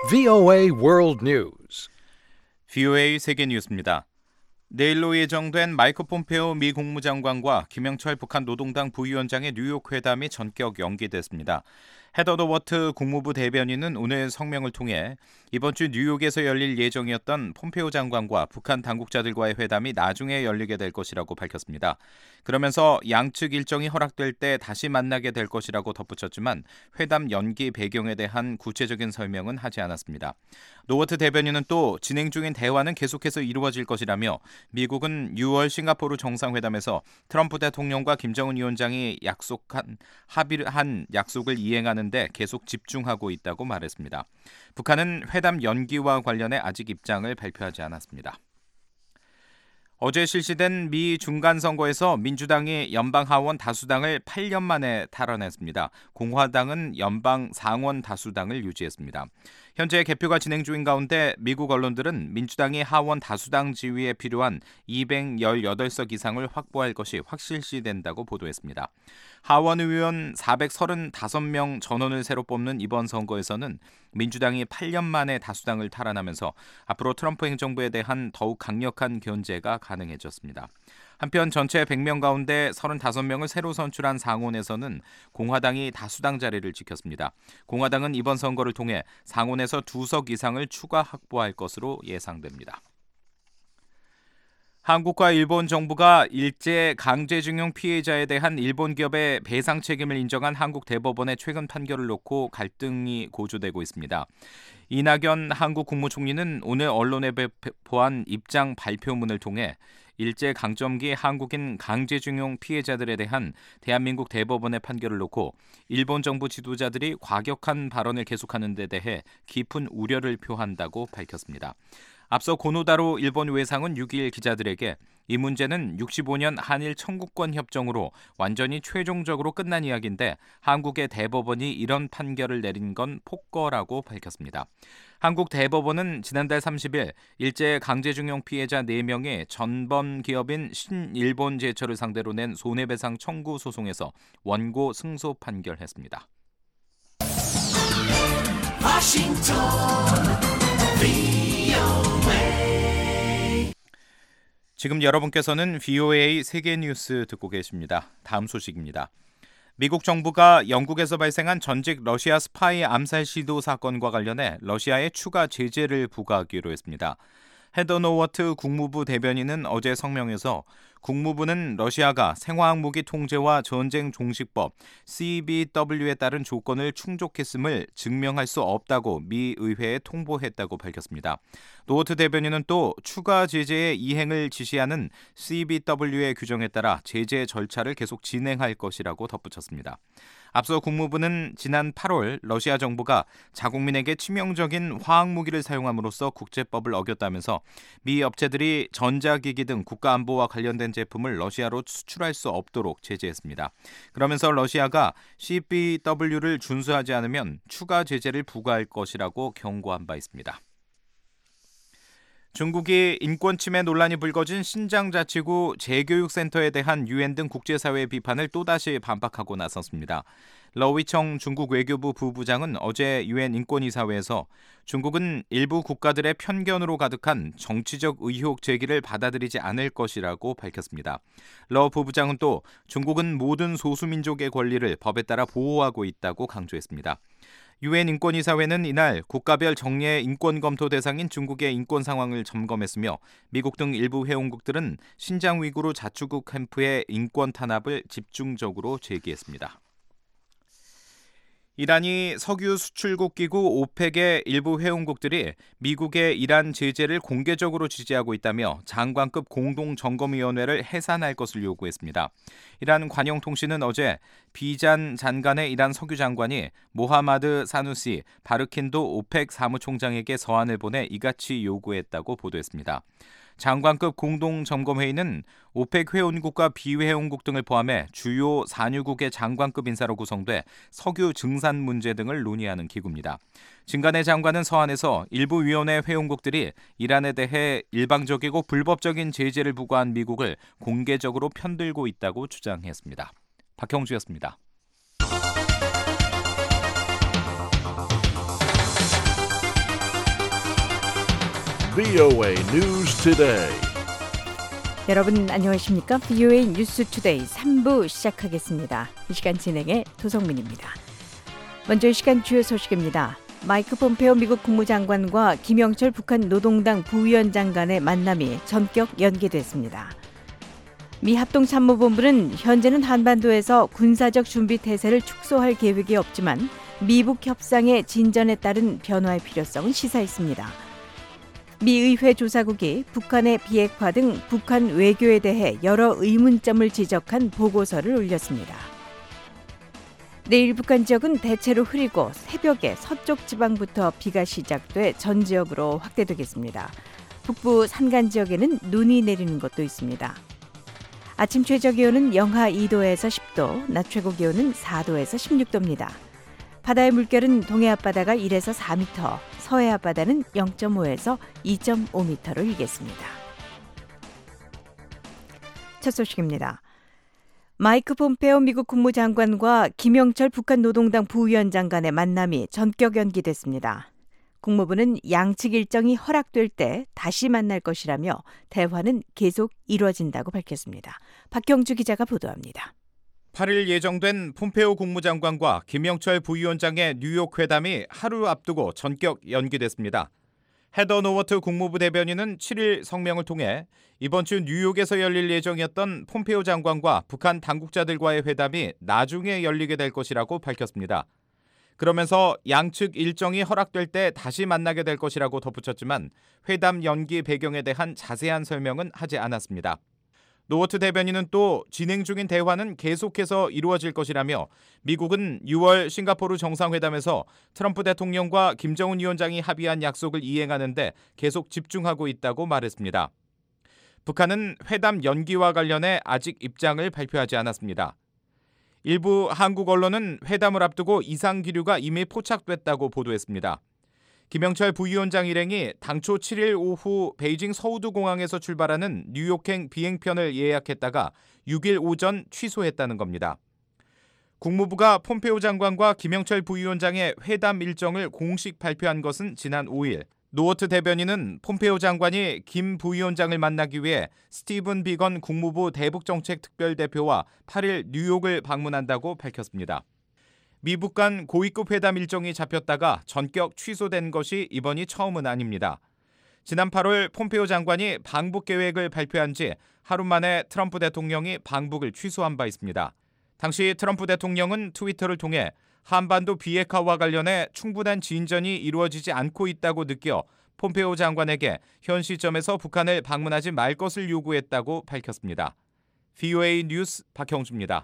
VOA World News. VOA 세계 뉴스입니다. 내일로 예정된 마이크 폼페오 미 국무장관과 김영철 북한 노동당 부위원장의 뉴욕 회담이 전격 연기됐습니다. 헤더 노워트 국무부 대변인은 오늘 성명을 통해 이번 주 뉴욕에서 열릴 예정이었던 폼페오 장관과 북한 당국자들과의 회담이 나중에 열리게 될 것이라고 밝혔습니다. 그러면서 양측 일정이 허락될 때 다시 만나게 될 것이라고 덧붙였지만 회담 연기 배경에 대한 구체적인 설명은 하지 않았습니다. 노워트 대변인은 또 진행 중인 대화는 계속해서 이루어질 것이라며 미국은 6월 싱가포르 정상회담에서 트럼프 대통령과 김정은 위원장이 합의를 한 약속을 이행하는 데 계속 집중하고 있다고 말했습니다. 북한은 회담 연기와 관련해 아직 입장을 발표하지 않았습니다. 어제 실시된 미 중간선거에서 민주당이 연방 하원 다수당을 8년 만에 탈환했습니다. 공화당은 연방 상원 다수당을 유지했습니다. 현재 개표가 진행 중인 가운데 미국 언론들은 민주당이 하원 다수당 지위에 필요한 218석 이상을 확보할 것이 확실시된다고 보도했습니다. 하원 의원 435명 전원을 새로 뽑는 이번 선거에서는 민주당이 8년 만에 다수당을 탈환하면서 앞으로 트럼프 행정부에 대한 더욱 강력한 견제가 가능해졌습니다. 한편 전체 100명 가운데 35명을 새로 선출한 상원에서는 공화당이 다수당 자리를 지켰습니다. 공화당은 이번 선거를 통해 상원에서 2석 이상을 추가 확보할 것으로 예상됩니다. 한국과 일본 정부가 일제 강제징용 피해자에 대한 일본 기업의 배상 책임을 인정한 한국 대법원의 최근 판결을 놓고 갈등이 고조되고 있습니다. 이낙연 한국 국무총리는 오늘 언론에 배포한 입장 발표문을 통해 일제 강점기 한국인 강제징용 피해자들에 대한 대한민국 대법원의 판결을 놓고 일본 정부 지도자들이 과격한 발언을 계속하는 데 대해 깊은 우려를 표한다고 밝혔습니다. 앞서 고노다로 일본 외상은 6일 기자들에게 이 문제는 65년 한일 청구권 협정으로 완전히 최종적으로 끝난 이야기인데 한국의 대법원이 이런 판결을 내린 건 폭거라고 밝혔습니다. 한국 대법원은 지난달 30일 일제 강제징용 피해자 4명의 전범 기업인 신일본제철을 상대로 낸 손해배상 청구 소송에서 원고 승소 판결했습니다. 지금 여러분께서는 VOA 세계 뉴스 듣고 계십니다. 다음 소식입니다. 미국 정부가 영국에서 발생한 전직 러시아 스파이 암살 시도 사건과 관련해 러시아에 추가 제재를 부과하기로 했습니다. 헤더 노워트 국무부 대변인은 어제 성명에서 국무부는 러시아가 생화학무기 통제와 전쟁 종식법 CBW에 따른 조건을 충족했음을 증명할 수 없다고 미 의회에 통보했다고 밝혔습니다. 노워트 대변인은 또 추가 제재의 이행을 지시하는 CBW의 규정에 따라 제재 절차를 계속 진행할 것이라고 덧붙였습니다. 앞서 국무부는 지난 8월 러시아 정부가 자국민에게 치명적인 화학무기를 사용함으로써 국제법을 어겼다면서 미 업체들이 전자기기 등 국가안보와 관련된 제품을 러시아로 수출할 수 없도록 제재했습니다. 그러면서 러시아가 CBW를 준수하지 않으면 추가 제재를 부과할 것이라고 경고한 바 있습니다. 중국이 인권 침해 논란이 불거진 신장자치구 재교육센터에 대한 유엔 등 국제사회의 비판을 또다시 반박하고 나섰습니다. 러위청 중국 외교부 부부장은 어제 유엔 인권이사회에서 중국은 일부 국가들의 편견으로 가득한 정치적 의혹 제기를 받아들이지 않을 것이라고 밝혔습니다. 러 부부장은 또 중국은 모든 소수민족의 권리를 법에 따라 보호하고 있다고 강조했습니다. 유엔 인권이사회는 이날 국가별 정례 인권 검토 대상인 중국의 인권 상황을 점검했으며 미국 등 일부 회원국들은 신장 위구르 자치구 캠프의 인권 탄압을 집중적으로 제기했습니다. 이란이 석유 수출국 기구 오펙의 일부 회원국들이 미국의 이란 제재를 공개적으로 지지하고 있다며 장관급 공동점검위원회를 해산할 것을 요구했습니다. 이란 관영통신은 어제 비잔 잔간의 이란 석유 장관이 모하마드 사누시 바르킨도 오펙 사무총장에게 서한을 보내 이같이 요구했다고 보도했습니다. 장관급 공동점검회의는 오펙 회원국과 비회원국 등을 포함해 주요 산유국의 장관급 인사로 구성돼 석유 증산 문제 등을 논의하는 기구입니다. 진간의 장관은 서한에서 일부 위원회 회원국들이 이란에 대해 일방적이고 불법적인 제재를 부과한 미국을 공개적으로 편들고 있다고 주장했습니다. 박형주였습니다. VOA News Today. 여러분 안녕하십니까? VOA 뉴스 투데이 3부 시작하겠습니다. 이 시간 진행의 도성민입니다. 먼저 이 시간 주요 소식입니다. 마이크 폼페오 미국 국무장관과 김영철 북한 노동당 부위원장 간의 만남이 전격 연기됐습니다. 미 합동참모본부는 현재는 한반도에서 군사적 준비 태세를 축소할 계획이 없지만 미북 협상의 진전에 따른 변화의 필요성은 시사했습니다. 미 의회 조사국이 북한의 비핵화 등 북한 외교에 대해 여러 의문점을 지적한 보고서를 올렸습니다. 내일 북한 지역은 대체로 흐리고 새벽에 서쪽 지방부터 비가 시작돼 전 지역으로 확대되겠습니다. 북부 산간 지역에는 눈이 내리는 곳도 있습니다. 아침 최저 기온은 영하 2도에서 10도, 낮 최고 기온은 4도에서 16도입니다. 바다의 물결은 동해 앞바다가 1에서 4m, 서해 앞바다는 0.5에서 2.5m로 일겠습니다. 첫 소식입니다. 마이크 폼페오 미국 국무장관과 김영철 북한 노동당 부위원장 간의 만남이 전격 연기됐습니다. 국무부는 양측 일정이 허락될 때 다시 만날 것이라며 대화는 계속 이루어진다고 밝혔습니다. 박경주 기자가 보도합니다. 8일 예정된 폼페오 국무장관과 김영철 부위원장의 뉴욕 회담이 하루 앞두고 전격 연기됐습니다. 헤더 노워트 국무부 대변인은 7일 성명을 통해 이번 주 뉴욕에서 열릴 예정이었던 폼페오 장관과 북한 당국자들과의 회담이 나중에 열리게 될 것이라고 밝혔습니다. 그러면서 양측 일정이 허락될 때 다시 만나게 될 것이라고 덧붙였지만 회담 연기 배경에 대한 자세한 설명은 하지 않았습니다. 노워트 대변인은 또 진행 중인 대화는 계속해서 이루어질 것이라며 미국은 6월 싱가포르 정상회담에서 트럼프 대통령과 김정은 위원장이 합의한 약속을 이행하는 데 계속 집중하고 있다고 말했습니다. 북한은 회담 연기와 관련해 아직 입장을 발표하지 않았습니다. 일부 한국 언론은 회담을 앞두고 이상 기류가 이미 포착됐다고 보도했습니다. 김영철 부위원장 일행이 당초 7일 오후 베이징 서우두 공항에서 출발하는 뉴욕행 비행편을 예약했다가 6일 오전 취소했다는 겁니다. 국무부가 폼페오 장관과 김영철 부위원장의 회담 일정을 공식 발표한 것은 지난 5일. 노워트 대변인은 폼페오 장관이 김 부위원장을 만나기 위해 스티븐 비건 국무부 대북정책특별대표와 8일 뉴욕을 방문한다고 밝혔습니다. 미북 간 고위급 회담 일정이 잡혔다가 전격 취소된 것이 이번이 처음은 아닙니다. 지난 8월 폼페오 장관이 방북 계획을 발표한 지 하루 만에 트럼프 대통령이 방북을 취소한 바 있습니다. 당시 트럼프 대통령은 트위터를 통해 한반도 비핵화와 관련해 충분한 진전이 이루어지지 않고 있다고 느껴 폼페오 장관에게 현 시점에서 북한을 방문하지 말 것을 요구했다고 밝혔습니다. VOA 뉴스 박형주입니다.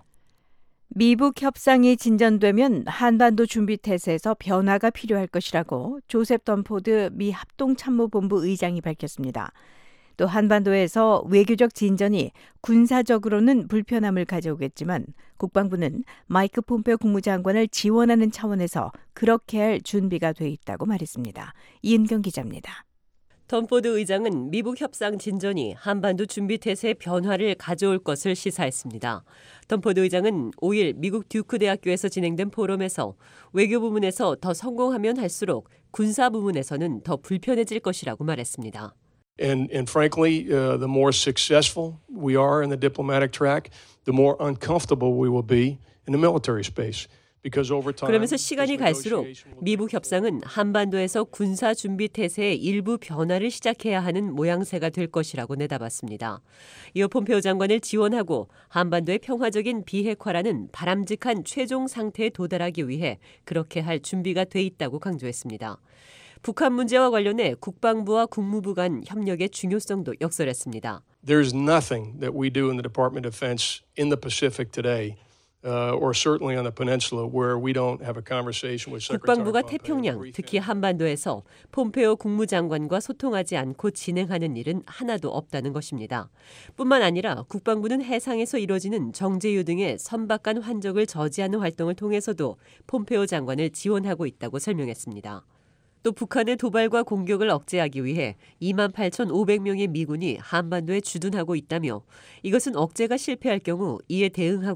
미북 협상이 진전되면 한반도 준비 태세에서 변화가 필요할 것이라고 조셉 던포드 미 합동참모본부 의장이 밝혔습니다. 또 한반도에서 외교적 진전이 군사적으로는 불편함을 가져오겠지만 국방부는 마이크 폼페오 국무장관을 지원하는 차원에서 그렇게 할 준비가 돼 있다고 말했습니다. 이은경 기자입니다. 던포드 의장은 미북 협상 진전이 한반도 준비 태세의 변화를 가져올 것을 시사했습니다. 던포드 의장은 5일 미국 듀크 대학교에서 진행된 포럼에서 외교 부문에서 더 성공하면 할수록 군사 부문에서는 더 불편해질 것이라고 말했습니다. And frankly, the more successful we are in the diplomatic track, the more uncomfortable we will be in the military space. 그러면서 시간이 갈수록 미북 협상은 한반도에서 군사 준비 태세의 일부 변화를 시작해야 하는 모양새가 될 것이라고 내다봤습니다. 이어 폼페오 장관을 지원하고 한반도의 평화적인 비핵화라는 바람직한 최종 상태에 도달하기 위해 그렇게 할 준비가 돼 있다고 강조했습니다. 북한 문제와 관련해 국방부와 국무부 간 협력의 중요성도 역설했습니다. There's nothing that we do in the Department of Defense in the Pacific today. Or certainly on the peninsula where we don't have a conversation with Secretary 국방부가 Pompeo. 태평양, 특히 한반도에서 폼페오 국무장관과 소통하지 않고 진행하는 일은 하나도 없다는 것입니다. 뿐만 아니라 국방부는 해상에서 이뤄지는 정제유 등의 선박 간 환적을 저지하는 활동을 통해서도 폼페오 장관을 지원하고 있다고 설명했습니다. 또 북한의 도발과 공격을 억제하기 위해 28,500명의 미군이 한반도에 주둔하고 있다며 이것은 억제가 실패할 경우 이에 대응하고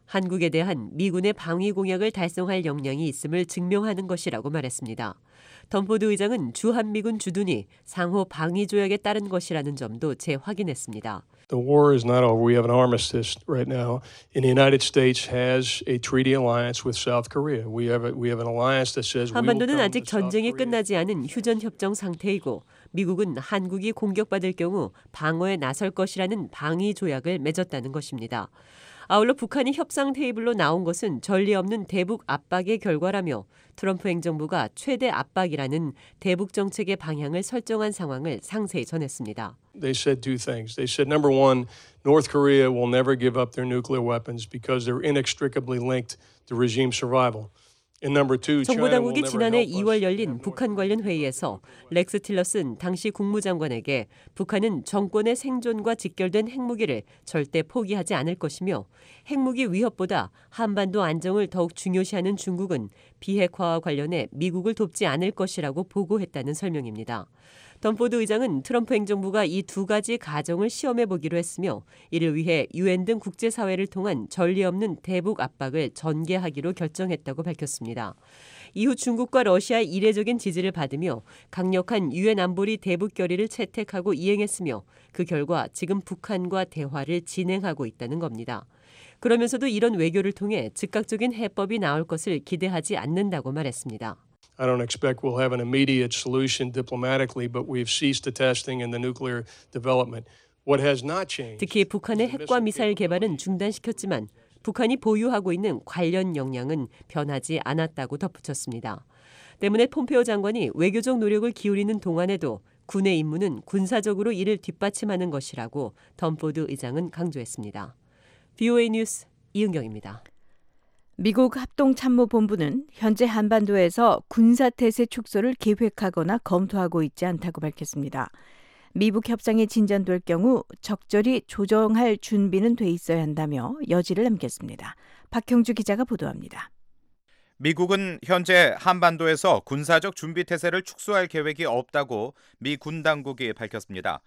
한국에 대한 미군의 방위 공약을 달성할 역량이 있음을 증명하는 것이라고 말했습니다. 덤포드 의장은 주한미군 주둔이 상호 방위 조약에 따른 것이라는 점도 재확인했습니다. The war is not over. We have an armistice right now, and the United States has a treaty alliance with South Korea. We have an alliance that says we will 한반도는 come 아직 to South 전쟁이 Korea. 끝나지 않은 휴전 협정 상태이고 미국은 한국이 공격받을 경우 방어에 나설 것이라는 방위 조약을 맺었다는 것입니다. 아울러 북한이 협상 테이블로 나온 것은 전례 없는 대북 압박의 결과라며 트럼프 행정부가 최대 압박이라는 대북 정책의 방향을 설정한 상황을 상세히 전했습니다. They said two things. They said, number one, North Korea will never give up their nuclear weapons because they're inextricably linked to regime survival. And number two, 정보 China will 당국이 never 지난해 help us 2월 have 열린 North 북한 관련 회의에서 렉스 틸러슨 당시 국무장관에게 북한은 정권의 생존과 직결된 핵무기를 절대 포기하지 않을 것이며 핵무기 위협보다 한반도 안정을 더욱 중요시하는 중국은 비핵화와 관련해 미국을 돕지 않을 것이라고 보고했다는 설명입니다. 덤포드 의장은 트럼프 행정부가 이 두 가지 가정을 시험해 보기로 했으며 이를 위해 유엔 등 국제사회를 통한 전례 없는 대북 압박을 전개하기로 결정했다고 밝혔습니다. 이후 중국과 러시아의 이례적인 지지를 받으며 강력한 유엔 안보리 대북 결의를 채택하고 이행했으며 그 결과 지금 북한과 대화를 진행하고 있다는 겁니다. 그러면서도 이런 외교를 통해 즉각적인 해법이 나올 것을 기대하지 않는다고 말했습니다. I don't expect we'll have an immediate solution diplomatically, but we've ceased the testing and the nuclear development. What has not changed? 특히 북한의 핵과 미사일 개발은 중단시켰지만 북한이 보유하고 있는 관련 역량은 변하지 않았다고 덧붙였습니다. 때문에 폼페오 장관이 외교적 노력을 기울이는 동안에도 군의 임무는 군사적으로 이를 뒷받침하는 것이라고 덤포드 의장은 강조했습니다. VOA 뉴스 이은경입니다. 미국 합동참모본부는 현재 한반도에서 군사태세 축소를 계획하거나 검토하고 있지 않다고 밝혔습니다. 미북 협상이 진전될 경우 적절히 조정할 준비는 돼 있어야 한다며 여지를 남겼습니다. 박형주 기자가 보도합니다. 미국은 현재 한반도에서 군사적 준비 태세를 축소할 계획이 없다고 미 군 당국이 밝혔습니다.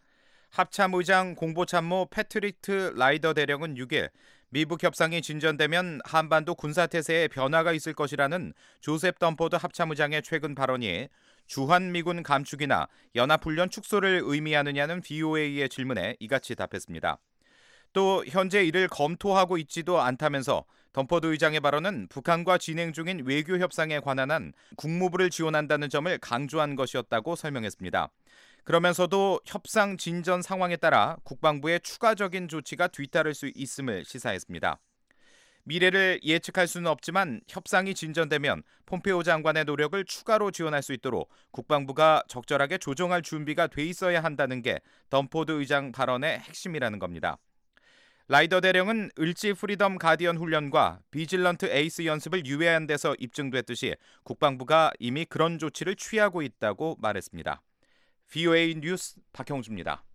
합참의장 공보참모 패트리트 라이더 대령은 6일 미북 협상이 진전되면 한반도 군사태세에 변화가 있을 것이라는 조셉 덤포드 합참의장의 최근 발언이 주한미군 감축이나 연합훈련 축소를 의미하느냐는 VOA의 질문에 이같이 답했습니다. 또 현재 이를 검토하고 있지도 않다면서 덤포드 의장의 발언은 북한과 진행 중인 외교 협상에 관한 한 국무부를 지원한다는 점을 강조한 것이었다고 설명했습니다. 그러면서도 협상 진전 상황에 따라 국방부의 추가적인 조치가 뒤따를 수 있음을 시사했습니다. 미래를 예측할 수는 없지만 협상이 진전되면 폼페오 장관의 노력을 추가로 지원할 수 있도록 국방부가 적절하게 조정할 준비가 돼 있어야 한다는 게 덤포드 의장 발언의 핵심이라는 겁니다. 라이더 대령은 을지 프리덤 가디언 훈련과 비질런트 에이스 연습을 유예한 데서 입증됐듯이 국방부가 이미 그런 조치를 취하고 있다고 말했습니다. VOA 뉴스 박형주입니다.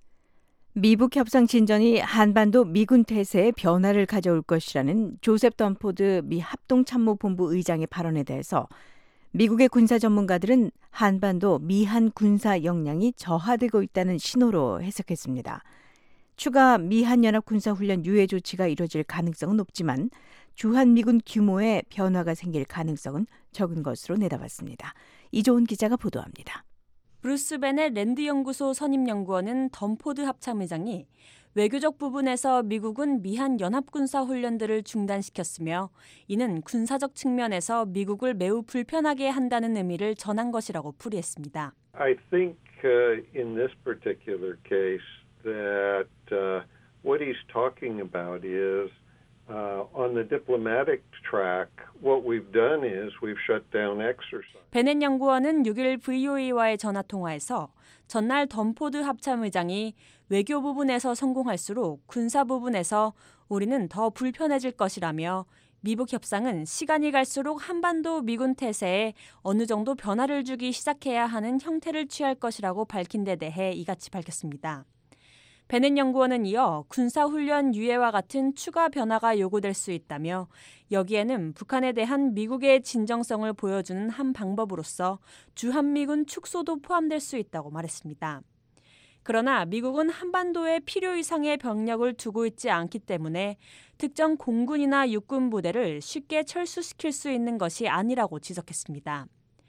미북 협상 진전이 한반도 미군 태세에 변화를 가져올 것이라는 조셉 덤포드 미 합동참모본부 의장의 발언에 대해서 미국의 군사 전문가들은 한반도 미한 군사 역량이 저하되고 있다는 신호로 해석했습니다. 추가 미한연합 군사훈련 유예 조치가 이뤄질 가능성은 높지만 주한미군 규모의 변화가 생길 가능성은 적은 것으로 내다봤습니다. 이조은 기자가 보도합니다. 브루스 벤의 랜드연구소 선임연구원은 덤포드 합참의장이 외교적 부분에서 미국은 미한 연합군사훈련들을 중단시켰으며 이는 군사적 측면에서 미국을 매우 불편하게 한다는 의미를 전한 것이라고 풀이했습니다. I think in this particular case that what he's talking about is on the diplomatic track, what we've done is we've shut down exercise. 베넷 연구원은 6일 VOA와의 전화통화에서 전날 덤포드 합참의장이 외교 부분에서 성공할수록 군사 부분에서 우리는 더 불편해질 것이라며 미북 협상은 시간이 갈수록 한반도 미군 태세에 어느 정도 변화를 주기 시작해야 하는 형태를 취할 것이라고 밝힌 데 대해 이같이 밝혔습니다. 베넷 연구원은 이어 군사훈련 유예와 같은 추가 변화가 요구될 수 있다며 여기에는 북한에 대한 미국의 진정성을 보여주는 한 방법으로서 주한미군 축소도 포함될 수 있다고 말했습니다. 그러나 미국은 한반도에 필요 이상의 병력을 두고 있지 않기 때문에 특정 공군이나 육군 부대를 쉽게 철수시킬 수 있는 것이 아니라고 지적했습니다.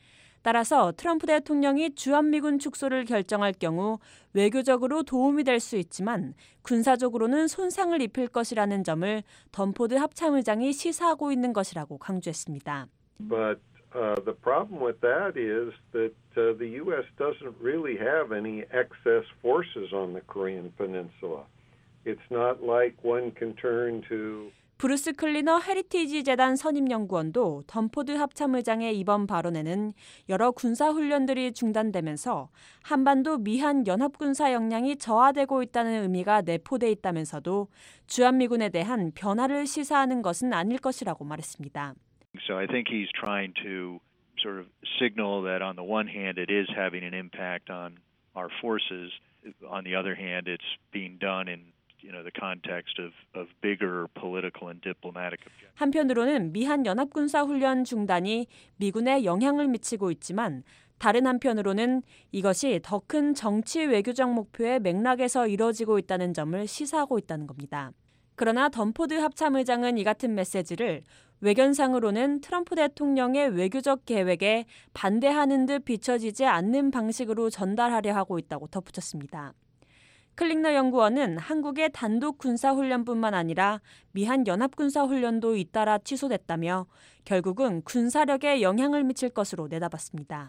따라서 트럼프 대통령이 주한미군 축소를 결정할 경우 외교적으로 도움이 될 수 있지만 군사적으로는 손상을 입힐 것이라는 점을 던포드 합참의장이 시사하고 있는 것이라고 강조했습니다. But the problem with that is that the U.S. doesn't really have any excess forces on the Korean Peninsula. It's not like one can turn to 브루스 클리너 헤리티지 재단 선임연구원도 던포드 합참의장의 이번 발언에는 여러 군사훈련들이 중단되면서 한반도 미한 연합군사 역량이 저하되고 있다는 의미가 내포돼 있다면서도 주한미군에 대한 변화를 시사하는 것은 아닐 것이라고 말했습니다. So I think he's trying to sort of signal that on the one hand it is having an impact on our forces. On the other hand, it's being done in the context of bigger political and diplomatic objectives. 한편으로는 미한 연합군사 훈련 중단이 미군에 영향을 미치고 있지만 다른 한편으로는 이것이 더 큰 정치 외교적 목표의 맥락에서 이뤄지고 있다는 점을 시사하고 있다는 겁니다. 그러나 던포드 합참의장은 이 같은 메시지를 외견상으로는 트럼프 대통령의 외교적 계획에 반대하는 듯 비춰지지 않는 방식으로 전달하려 하고 있다고 덧붙였습니다. 클링너 연구원은 한국의 단독 군사훈련뿐만 아니라 미한 연합군사훈련도 잇따라 취소됐다며 결국은 군사력에 영향을 미칠 것으로 내다봤습니다.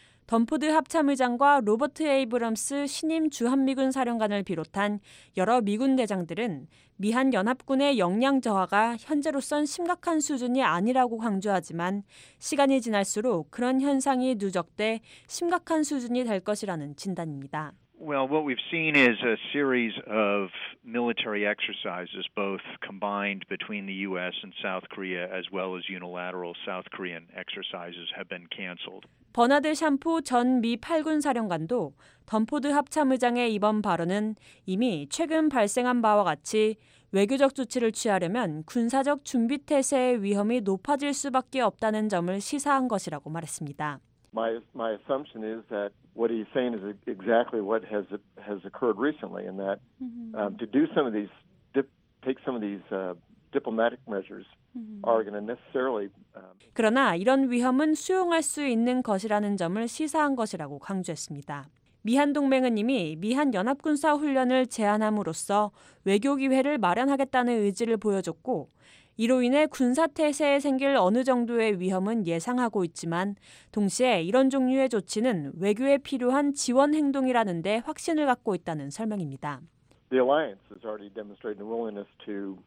던포드 합참의장과 로버트 에이브럼스 신임 주한미군 사령관을 비롯한 여러 미군 대장들은 미한 연합군의 역량 저하가 현재로선 심각한 수준이 아니라고 강조하지만 시간이 지날수록 그런 현상이 누적돼 심각한 수준이 될 것이라는 진단입니다. Well, what we've seen is a series of military exercises, both combined between the U.S. and South Korea, as well as unilateral South Korean exercises, have been canceled. 버나드 샴푸 전 미 8군 사령관도 던포드 합참의장의 이번 발언은 이미 최근 발생한 바와 같이 외교적 조치를 취하려면 군사적 준비 태세의 위험이 높아질 수밖에 없다는 점을 시사한 것이라고 말했습니다. My assumption is that what he's saying is exactly what has occurred recently, and that to do some of these, take some of these diplomatic measures are going to necessarily. 그러나 이런 위험은 수용할 수 있는 것이라는 점을 시사한 것이라고 강조했습니다. 미한 동맹은 이미 미한 연합군사 훈련을 제한함으로써 외교 기회를 마련하겠다는 의지를 보여줬고. 이로 인해 군사태세에 생길 어느 정도의 위험은 예상하고 있지만 동시에 이런 종류의 조치는 외교에 필요한 지원 행동이라는 데 확신을 갖고 있다는 설명입니다. The alliance has already demonstrated a willingness to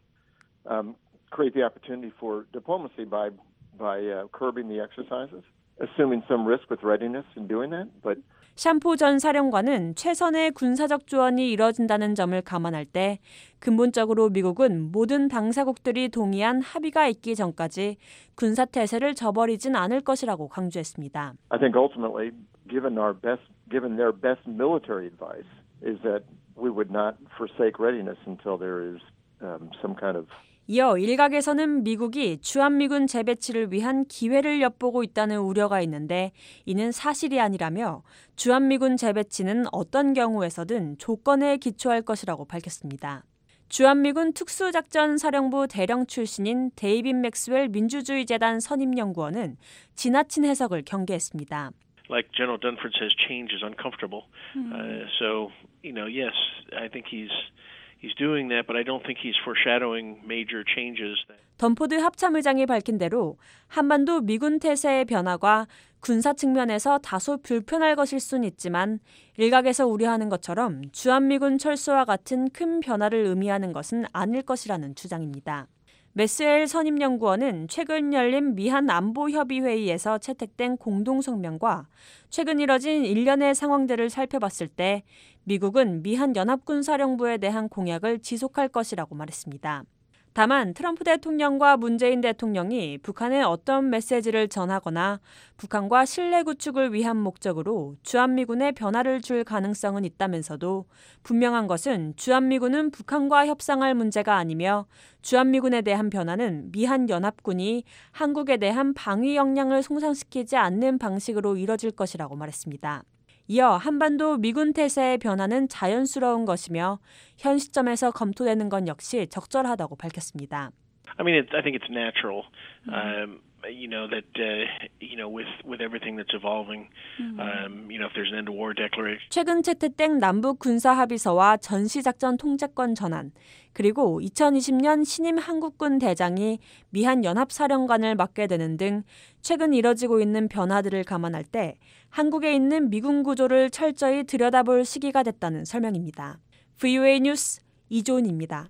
create the opportunity for diplomacy by curbing the exercises, assuming some risk with readiness in doing that, but 샴푸 전 사령관은 최선의 군사적 조언이 이뤄진다는 점을 감안할 때 근본적으로 미국은 모든 당사국들이 동의한 합의가 있기 전까지 군사태세를 저버리진 않을 것이라고 강조했습니다. I think ultimately, given their best military advice, is that we would not forsake readiness until there is some kind of 이어 일각에서는 미국이 주한미군 재배치를 위한 기회를 엿보고 있다는 우려가 있는데 이는 사실이 아니라며 주한미군 재배치는 어떤 경우에서든 조건에 기초할 것이라고 밝혔습니다. 주한미군 특수작전사령부 대령 출신인 데이빗 맥스웰 민주주의재단 선임연구원은 지나친 해석을 경계했습니다. Like General Dunford says, change is uncomfortable. So, yes, I think he's doing that, but I don't think he's foreshadowing major changes. 던포드 합참의장이 밝힌 대로 한반도 미군 태세의 변화가 군사 측면에서 다소 불편할 것일 수는 있지만 일각에서 우려하는 것처럼 주한미군 철수와 같은 큰 변화를 의미하는 것은 아닐 것이라는 주장입니다. 메스웰 선임연구원은 최근 열린 미한 안보협의회의에서 채택된 공동성명과 최근 이뤄진 일련의 상황들을 살펴봤을 때 미국은 미한 연합군사령부에 대한 공약을 지속할 것이라고 말했습니다. 다만 트럼프 대통령과 문재인 대통령이 북한에 어떤 메시지를 전하거나 북한과 신뢰 구축을 위한 목적으로 주한미군에 변화를 줄 가능성은 있다면서도 분명한 것은 주한미군은 북한과 협상할 문제가 아니며 주한미군에 대한 변화는 미한 연합군이 한국에 대한 방위 역량을 손상시키지 않는 방식으로 이뤄질 것이라고 말했습니다. 이어 한반도 미군 태세의 변화는 자연스러운 것이며 현 시점에서 검토되는 건 역시 적절하다고 밝혔습니다. I mean, I think it's natural. With everything that's evolving, if there's an end to war declaration. 최근 채택된 남북 군사 합의서와 전시작전 통제권 전환, 그리고 2020년 신임 한국군 대장이 미한 연합사령관을 맡게 되는 등 최근 이뤄지고 있는 변화들을 감안할 때 한국에 있는 미군 구조를 철저히 들여다볼 시기가 됐다는 설명입니다. VOA 뉴스 이조은입니다.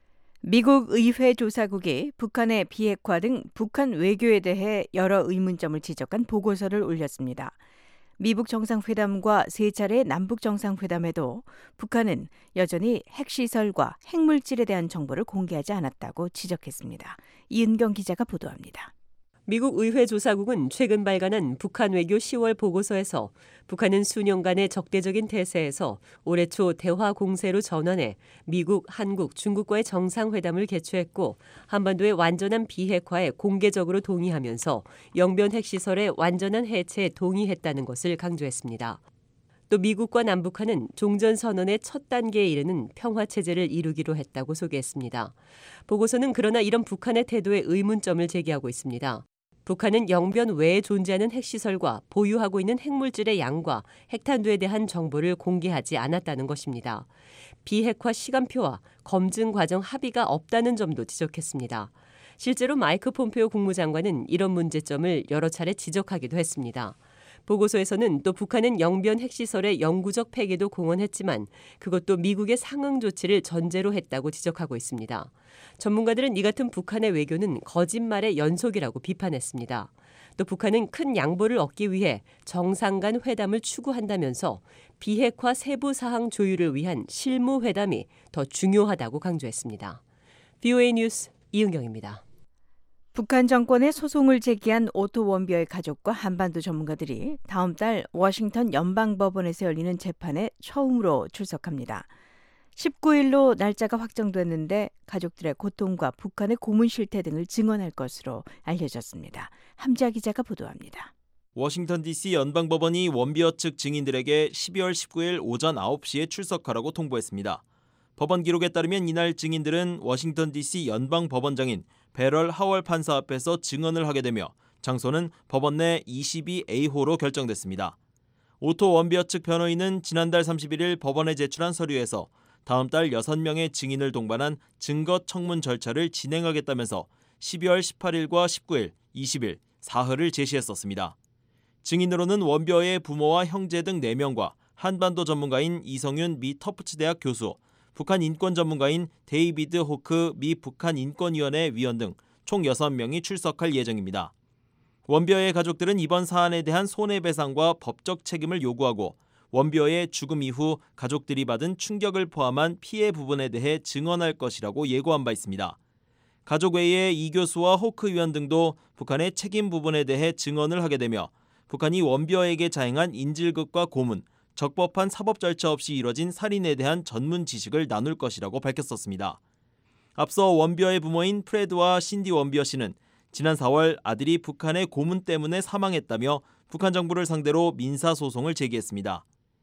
미국 의회 조사국이 북한의 비핵화 등 북한 외교에 대해 여러 의문점을 지적한 보고서를 올렸습니다. 미북 정상회담과 세 차례 남북 정상회담에도 북한은 여전히 핵시설과 핵물질에 대한 정보를 공개하지 않았다고 지적했습니다. 이은경 기자가 보도합니다. 미국 의회 조사국은 최근 발간한 북한 외교 10월 보고서에서 북한은 수년간의 적대적인 태세에서 올해 초 대화 공세로 전환해 미국, 한국, 중국과의 정상회담을 개최했고 한반도의 완전한 비핵화에 공개적으로 동의하면서 영변 핵시설의 완전한 해체에 동의했다는 것을 강조했습니다. 또 미국과 남북한은 종전선언의 첫 단계에 이르는 평화체제를 이루기로 했다고 소개했습니다. 보고서는 그러나 이런 북한의 태도에 의문점을 제기하고 있습니다. 북한은 영변 외에 존재하는 핵시설과 보유하고 있는 핵물질의 양과 핵탄두에 대한 정보를 공개하지 않았다는 것입니다. 비핵화 시간표와 검증 과정 합의가 없다는 점도 지적했습니다. 실제로 마이크 폼페오 국무장관은 이런 문제점을 여러 차례 지적하기도 했습니다. 보고서에서는 또 북한은 영변 핵시설의 영구적 폐기도 공언했지만 그것도 미국의 상응 조치를 전제로 했다고 지적하고 있습니다. 전문가들은 이 같은 북한의 외교는 거짓말의 연속이라고 비판했습니다. 또 북한은 큰 양보를 얻기 위해 정상 간 회담을 추구한다면서 비핵화 세부 사항 조율을 위한 실무 회담이 더 중요하다고 강조했습니다. VOA 뉴스 이은경입니다. 북한 정권에 소송을 제기한 오토 원비어의 가족과 한반도 전문가들이 다음 달 워싱턴 연방법원에서 열리는 재판에 처음으로 출석합니다. 19일로 날짜가 확정됐는데 가족들의 고통과 북한의 고문 실태 등을 증언할 것으로 알려졌습니다. 함지아 기자가 보도합니다. 워싱턴 DC 연방법원이 원비어 측 증인들에게 12월 19일 오전 9시에 출석하라고 통보했습니다. 법원 기록에 따르면 이날 증인들은 워싱턴 DC 연방법원장인 베럴 하월 판사 앞에서 증언을 하게 되며 장소는 법원 내 22A호로 결정됐습니다. 오토 원비어 측 변호인은 지난달 31일 법원에 제출한 서류에서 다음 달 6명의 증인을 동반한 증거 청문 절차를 진행하겠다면서 12월 18일과 19일, 20일, 사흘을 제시했었습니다. 증인으로는 원비어의 부모와 형제 등 4명과 한반도 전문가인 이성윤 미 터프츠 대학 교수, 북한 인권 전문가인 데이비드 호크 미 북한 인권위원회 위원 등 총 6명이 출석할 예정입니다. 원비어의 가족들은 이번 사안에 대한 손해배상과 법적 책임을 요구하고 원비어의 죽음 이후 가족들이 받은 충격을 포함한 피해 부분에 대해 증언할 것이라고 예고한 바 있습니다. 가족 외에 이 교수와 호크 위원 등도 북한의 책임 부분에 대해 증언을 하게 되며 북한이 원비어에게 자행한 인질극과 고문, 적법한 사법 절차 없이 이뤄진 살인에 대한 전문 지식을 나눌 것이라고 밝혔었습니다. 앞서 원비어의 부모인 프레드와 신디 원비어 씨는 지난 4월 아들이 북한의 고문 때문에 사망했다며 북한 정부를 상대로 민사소송을 제기했습니다.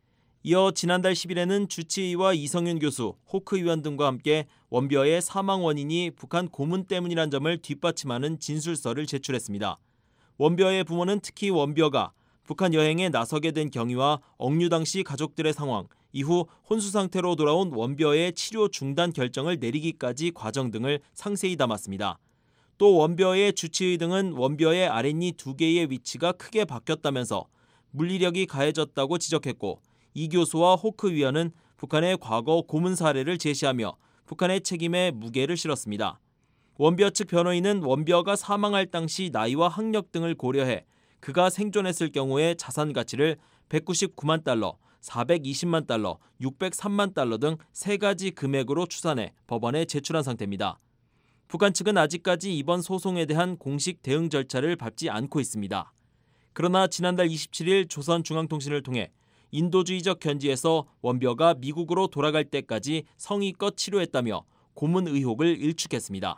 이어 지난달 10일에는 주치의와 이성윤 교수, 호크 위원 등과 함께 원비어의 사망 원인이 북한 고문 때문이란 점을 뒷받침하는 진술서를 제출했습니다. 원비어의 부모는 특히 원비어가 북한 여행에 나서게 된 경위와 억류 당시 가족들의 상황, 이후 혼수 상태로 돌아온 원비어의 치료 중단 결정을 내리기까지 과정 등을 상세히 담았습니다. 또 원비어의 주치의 등은 원비어의 아랫니 2개의 위치가 크게 바뀌었다면서 물리력이 가해졌다고 지적했고 이 교수와 호크 위원은 북한의 과거 고문 사례를 제시하며 북한의 책임에 무게를 실었습니다. 원비어 측 변호인은 원비어가 사망할 당시 나이와 학력 등을 고려해 그가 생존했을 경우의 자산 가치를 199만 달러, 420만 달러, 603만 달러 등 3가지 금액으로 추산해 법원에 제출한 상태입니다. 북한 측은 아직까지 이번 소송에 대한 공식 대응 절차를 밟지 않고 있습니다. 그러나 지난달 27일 조선중앙통신을 통해 인도주의적 견지에서 원비어가 미국으로 돌아갈 때까지 성의껏 치료했다며 고문 의혹을 일축했습니다.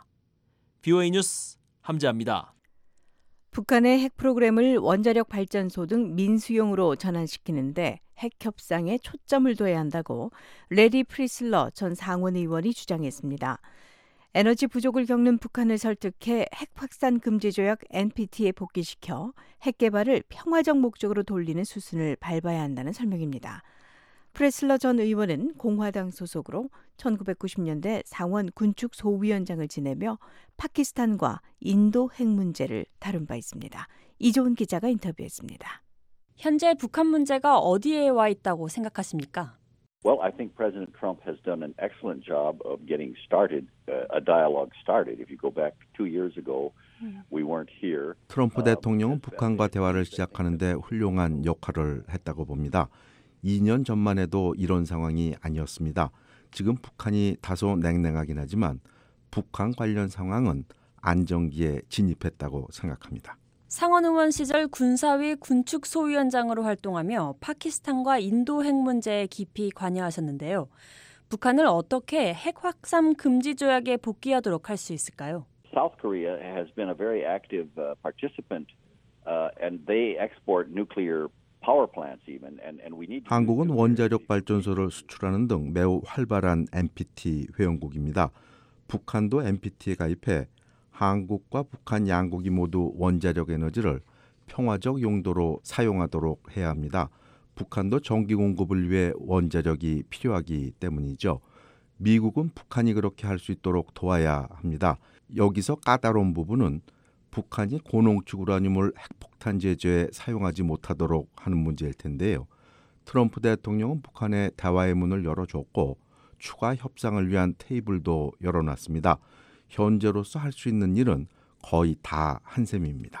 VOA 뉴스 함지아입니다. 북한의 핵 프로그램을 원자력 발전소 등 민수용으로 전환시키는데 핵 협상에 초점을 둬야 한다고 레리 프리슬러 전 상원 의원이 주장했습니다. 에너지 부족을 겪는 북한을 설득해 핵 확산 금지 조약 NPT에 복귀시켜 핵 개발을 평화적 목적으로 돌리는 수순을 밟아야 한다는 설명입니다. 프레슬러 전 의원은 공화당 소속으로 1990년대 상원 군축 소위원장을 지내며 파키스탄과 인도 핵 문제를 다룬 바 있습니다. 이조은 기자가 인터뷰했습니다. 현재 북한 문제가 어디에 와 있다고 생각하십니까? Well, I think President Trump has done an excellent job of getting started, a dialogue started. If you go back 2 years ago, we weren't here. 트럼프 대통령은 북한과 대화를 시작하는데 훌륭한 역할을 했다고 봅니다. 2년 전만 해도 이런 상황이 아니었습니다. 지금 북한이 다소 냉랭하긴 하지만 북한 관련 상황은 안정기에 진입했다고 생각합니다. 상원 의원 시절 군사위 군축 소위원장으로 활동하며 파키스탄과 인도 핵 문제에 깊이 관여하셨는데요. 북한을 어떻게 핵 확산 금지 조약에 복귀하도록 할 수 있을까요? South Korea has been a very active participant, and they export nuclear power plants even, and we need. 한국은 원자력 발전소를 수출하는 등 매우 활발한 NPT 회원국입니다. 북한도 NPT에 가입해 한국과 북한 양국이 모두 원자력 에너지를 평화적 용도로 사용하도록 해야 합니다. 북한도 전기 공급을 위해 원자력이 필요하기 때문이죠. 미국은 북한이 그렇게 할 수 있도록 도와야 합니다. 여기서 까다로운 부분은 북한이 고농축 우라늄을 핵폭탄 제조에 사용하지 못하도록 하는 문제일 텐데요. 트럼프 대통령은 북한에 대화의 문을 열어줬고 추가 협상을 위한 테이블도 열어놨습니다. 현재로서 할 수 있는 일은 거의 다 한 셈입니다.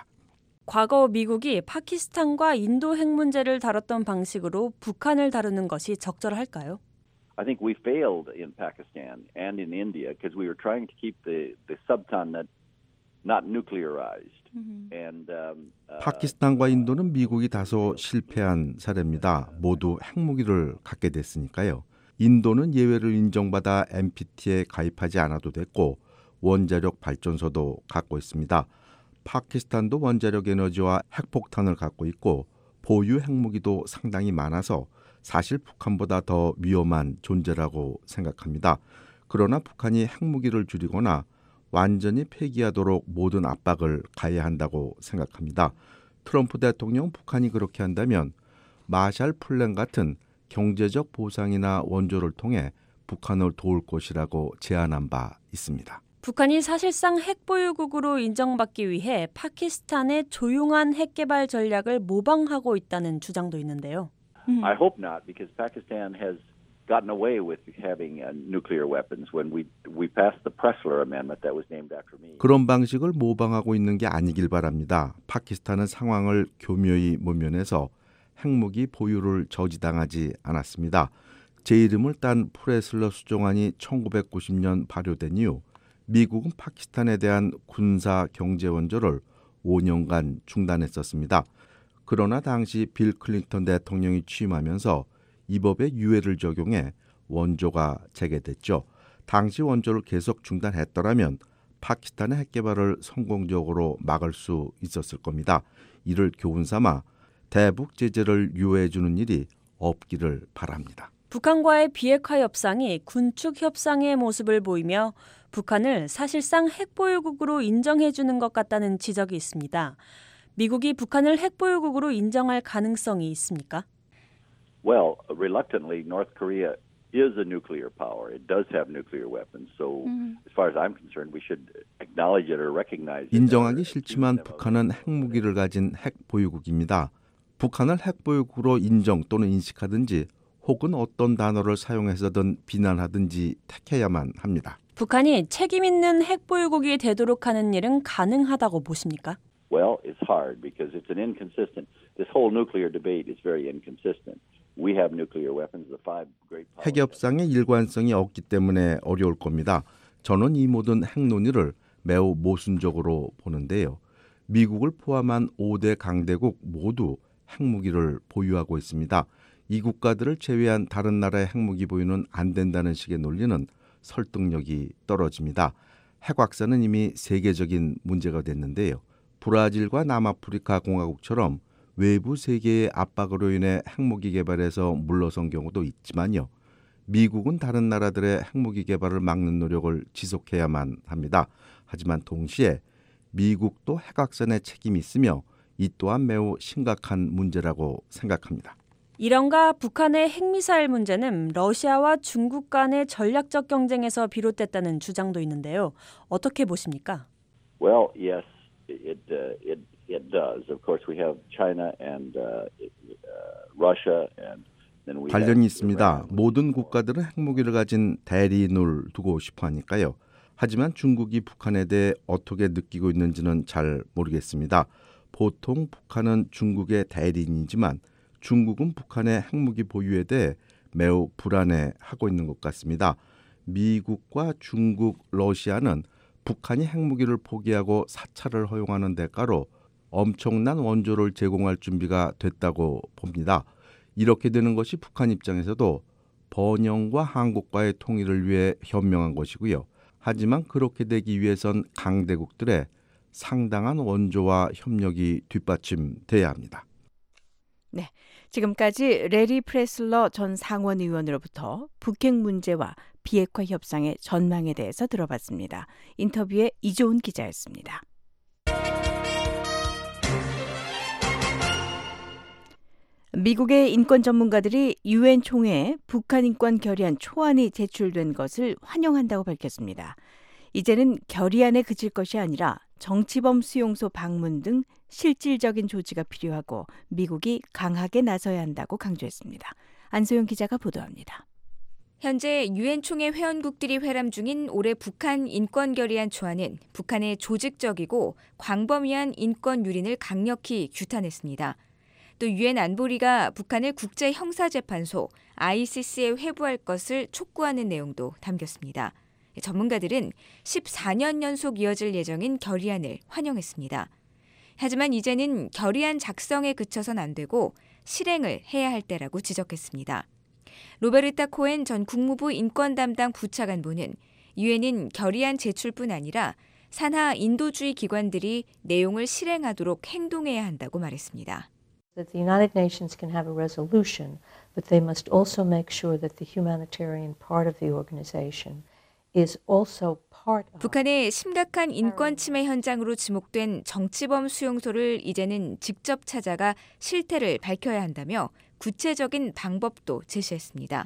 과거 미국이 파키스탄과 인도 핵 문제를 다뤘던 방식으로 북한을 다루는 것이 적절할까요? I think we failed in Pakistan and in India because we were trying to keep the subcontinent not nuclearized. And 파키스탄과 인도는 미국이 다소 실패한 사례입니다. 모두 핵무기를 갖게 됐으니까요. 인도는 예외를 인정받아 NPT에 가입하지 않아도 됐고 원자력 발전소도 갖고 있습니다. 파키스탄도 원자력 에너지와 핵폭탄을 갖고 있고 보유 핵무기도 상당히 많아서 사실 북한보다 더 위험한 존재라고 생각합니다. 그러나 북한이 핵무기를 줄이거나 완전히 폐기하도록 모든 압박을 가해야 한다고 생각합니다. 트럼프 대통령 북한이 그렇게 한다면 마샬 플랜 같은 경제적 보상이나 원조를 통해 북한을 도울 것이라고 제안한 바 있습니다. 북한이 사실상 핵보유국으로 인정받기 위해 파키스탄의 조용한 핵개발 전략을 모방하고 있다는 주장도 있는데요. I hope not, because Pakistan has gotten away with having nuclear weapons when we passed the Pressler Amendment that was named after me. 그런 방식을 모방하고 있는 게 아니길 바랍니다. 파키스탄은 상황을 교묘히 모면해서 핵무기 보유를 저지당하지 않았습니다. 제 이름을 딴 프레슬러 수정안이 1990년 발효된 이후 미국은 파키스탄에 대한 군사 경제 원조를 5년간 중단했었습니다. 그러나 당시 빌 클린턴 대통령이 취임하면서 이 법에 유예를 적용해 원조가 재개됐죠. 당시 원조를 계속 중단했더라면 파키스탄의 핵개발을 성공적으로 막을 수 있었을 겁니다. 이를 교훈 삼아 대북 제재를 유예해주는 일이 없기를 바랍니다. 북한과의 비핵화 협상이 군축 협상의 모습을 보이며 북한을 사실상 핵보유국으로 인정해주는 것 같다는 지적이 있습니다. 미국이 북한을 핵보유국으로 인정할 가능성이 있습니까? Well, reluctantly, North Korea is a nuclear power. It does have nuclear weapons. So, as far as I'm concerned, we should acknowledge it or recognize it. 인정하기 싫지만 북한은 핵무기를 가진 핵보유국입니다. 북한을 핵보유국으로 인정 또는 인식하든지 혹은 어떤 단어를 사용해서든 비난하든지 택해야만 합니다. 북한이 책임 있는 핵보유국이 되도록 하는 일은 가능하다고 보십니까? Well, it's hard because it's an inconsistent. This whole nuclear debate is very inconsistent. We have nuclear weapons. The five great powers. 핵협상에 일관성이 없기 때문에 어려울 겁니다. 저는 이 모든 핵 논의를 매우 모순적으로 보는데요. 미국을 포함한 5대 강대국 모두 핵무기를 보유하고 있습니다. 이 국가들을 제외한 다른 나라의 핵무기 보유는 안 된다는 식의 논리는 설득력이 떨어집니다. 핵 확산은 이미 세계적인 문제가 됐는데요. 브라질과 남아프리카 공화국처럼 외부 세계의 압박으로 인해 핵무기 개발에서 물러선 경우도 있지만요. 미국은 다른 나라들의 핵무기 개발을 막는 노력을 지속해야만 합니다. 하지만 동시에 미국도 핵확산에 책임이 있으며 이 또한 매우 심각한 문제라고 생각합니다. 이란과 북한의 핵미사일 문제는 러시아와 중국 간의 전략적 경쟁에서 비롯됐다는 주장도 있는데요. 어떻게 보십니까? Well, yes, it does. Of course, we have China and Russia, and then we 관련이 있습니다. 모든 국가들은 핵무기를 가진 대리인을 두고 싶어 하니까요. 하지만 중국이 북한에 대해 어떻게 느끼고 있는지는 잘 모르겠습니다. 보통 북한은 중국의 대리인이지만 중국은 북한의 핵무기 보유에 대해 매우 불안해하고 있는 것 같습니다. 미국과 중국, 러시아는 북한이 핵무기를 포기하고 사찰을 허용하는 대가로 엄청난 원조를 제공할 준비가 됐다고 봅니다. 이렇게 되는 것이 북한 입장에서도 번영과 한국과의 통일을 위해 현명한 것이고요. 하지만 그렇게 되기 위해선 강대국들의 상당한 원조와 협력이 뒷받침돼야 합니다. 네, 지금까지 레리 프레슬러 전 상원 의원으로부터 북핵 문제와 비핵화 협상의 전망에 대해서 들어봤습니다. 인터뷰에 이조은 기자였습니다. 미국의 인권 전문가들이 유엔 총회에 북한 인권 결의안 초안이 제출된 것을 환영한다고 밝혔습니다. 이제는 결의안에 그칠 것이 아니라 정치범 수용소 방문 등 실질적인 조치가 필요하고 미국이 강하게 나서야 한다고 강조했습니다. 안소영 기자가 보도합니다. 현재 유엔 총회 회원국들이 회람 중인 올해 북한 인권 결의안 초안은 북한의 조직적이고 광범위한 인권 유린을 강력히 규탄했습니다. 또 유엔 안보리가 북한을 국제형사재판소 ICC에 회부할 것을 촉구하는 내용도 담겼습니다. 전문가들은 14년 연속 이어질 예정인 결의안을 환영했습니다. 하지만 이제는 결의안 작성에 그쳐선 안 되고 실행을 해야 할 때라고 지적했습니다. 로베르타 코엔 전 국무부 인권 담당 부차관보는 유엔은 결의안 제출뿐 아니라 산하 인도주의 기관들이 내용을 실행하도록 행동해야 한다고 말했습니다. That the United Nations can have a resolution, but they must also make sure that the humanitarian part of the organization is also part of. 북한의 심각한 인권 침해 현장으로 지목된 정치범 수용소를 이제는 직접 찾아가 실태를 밝혀야 한다며 구체적인 방법도 제시했습니다.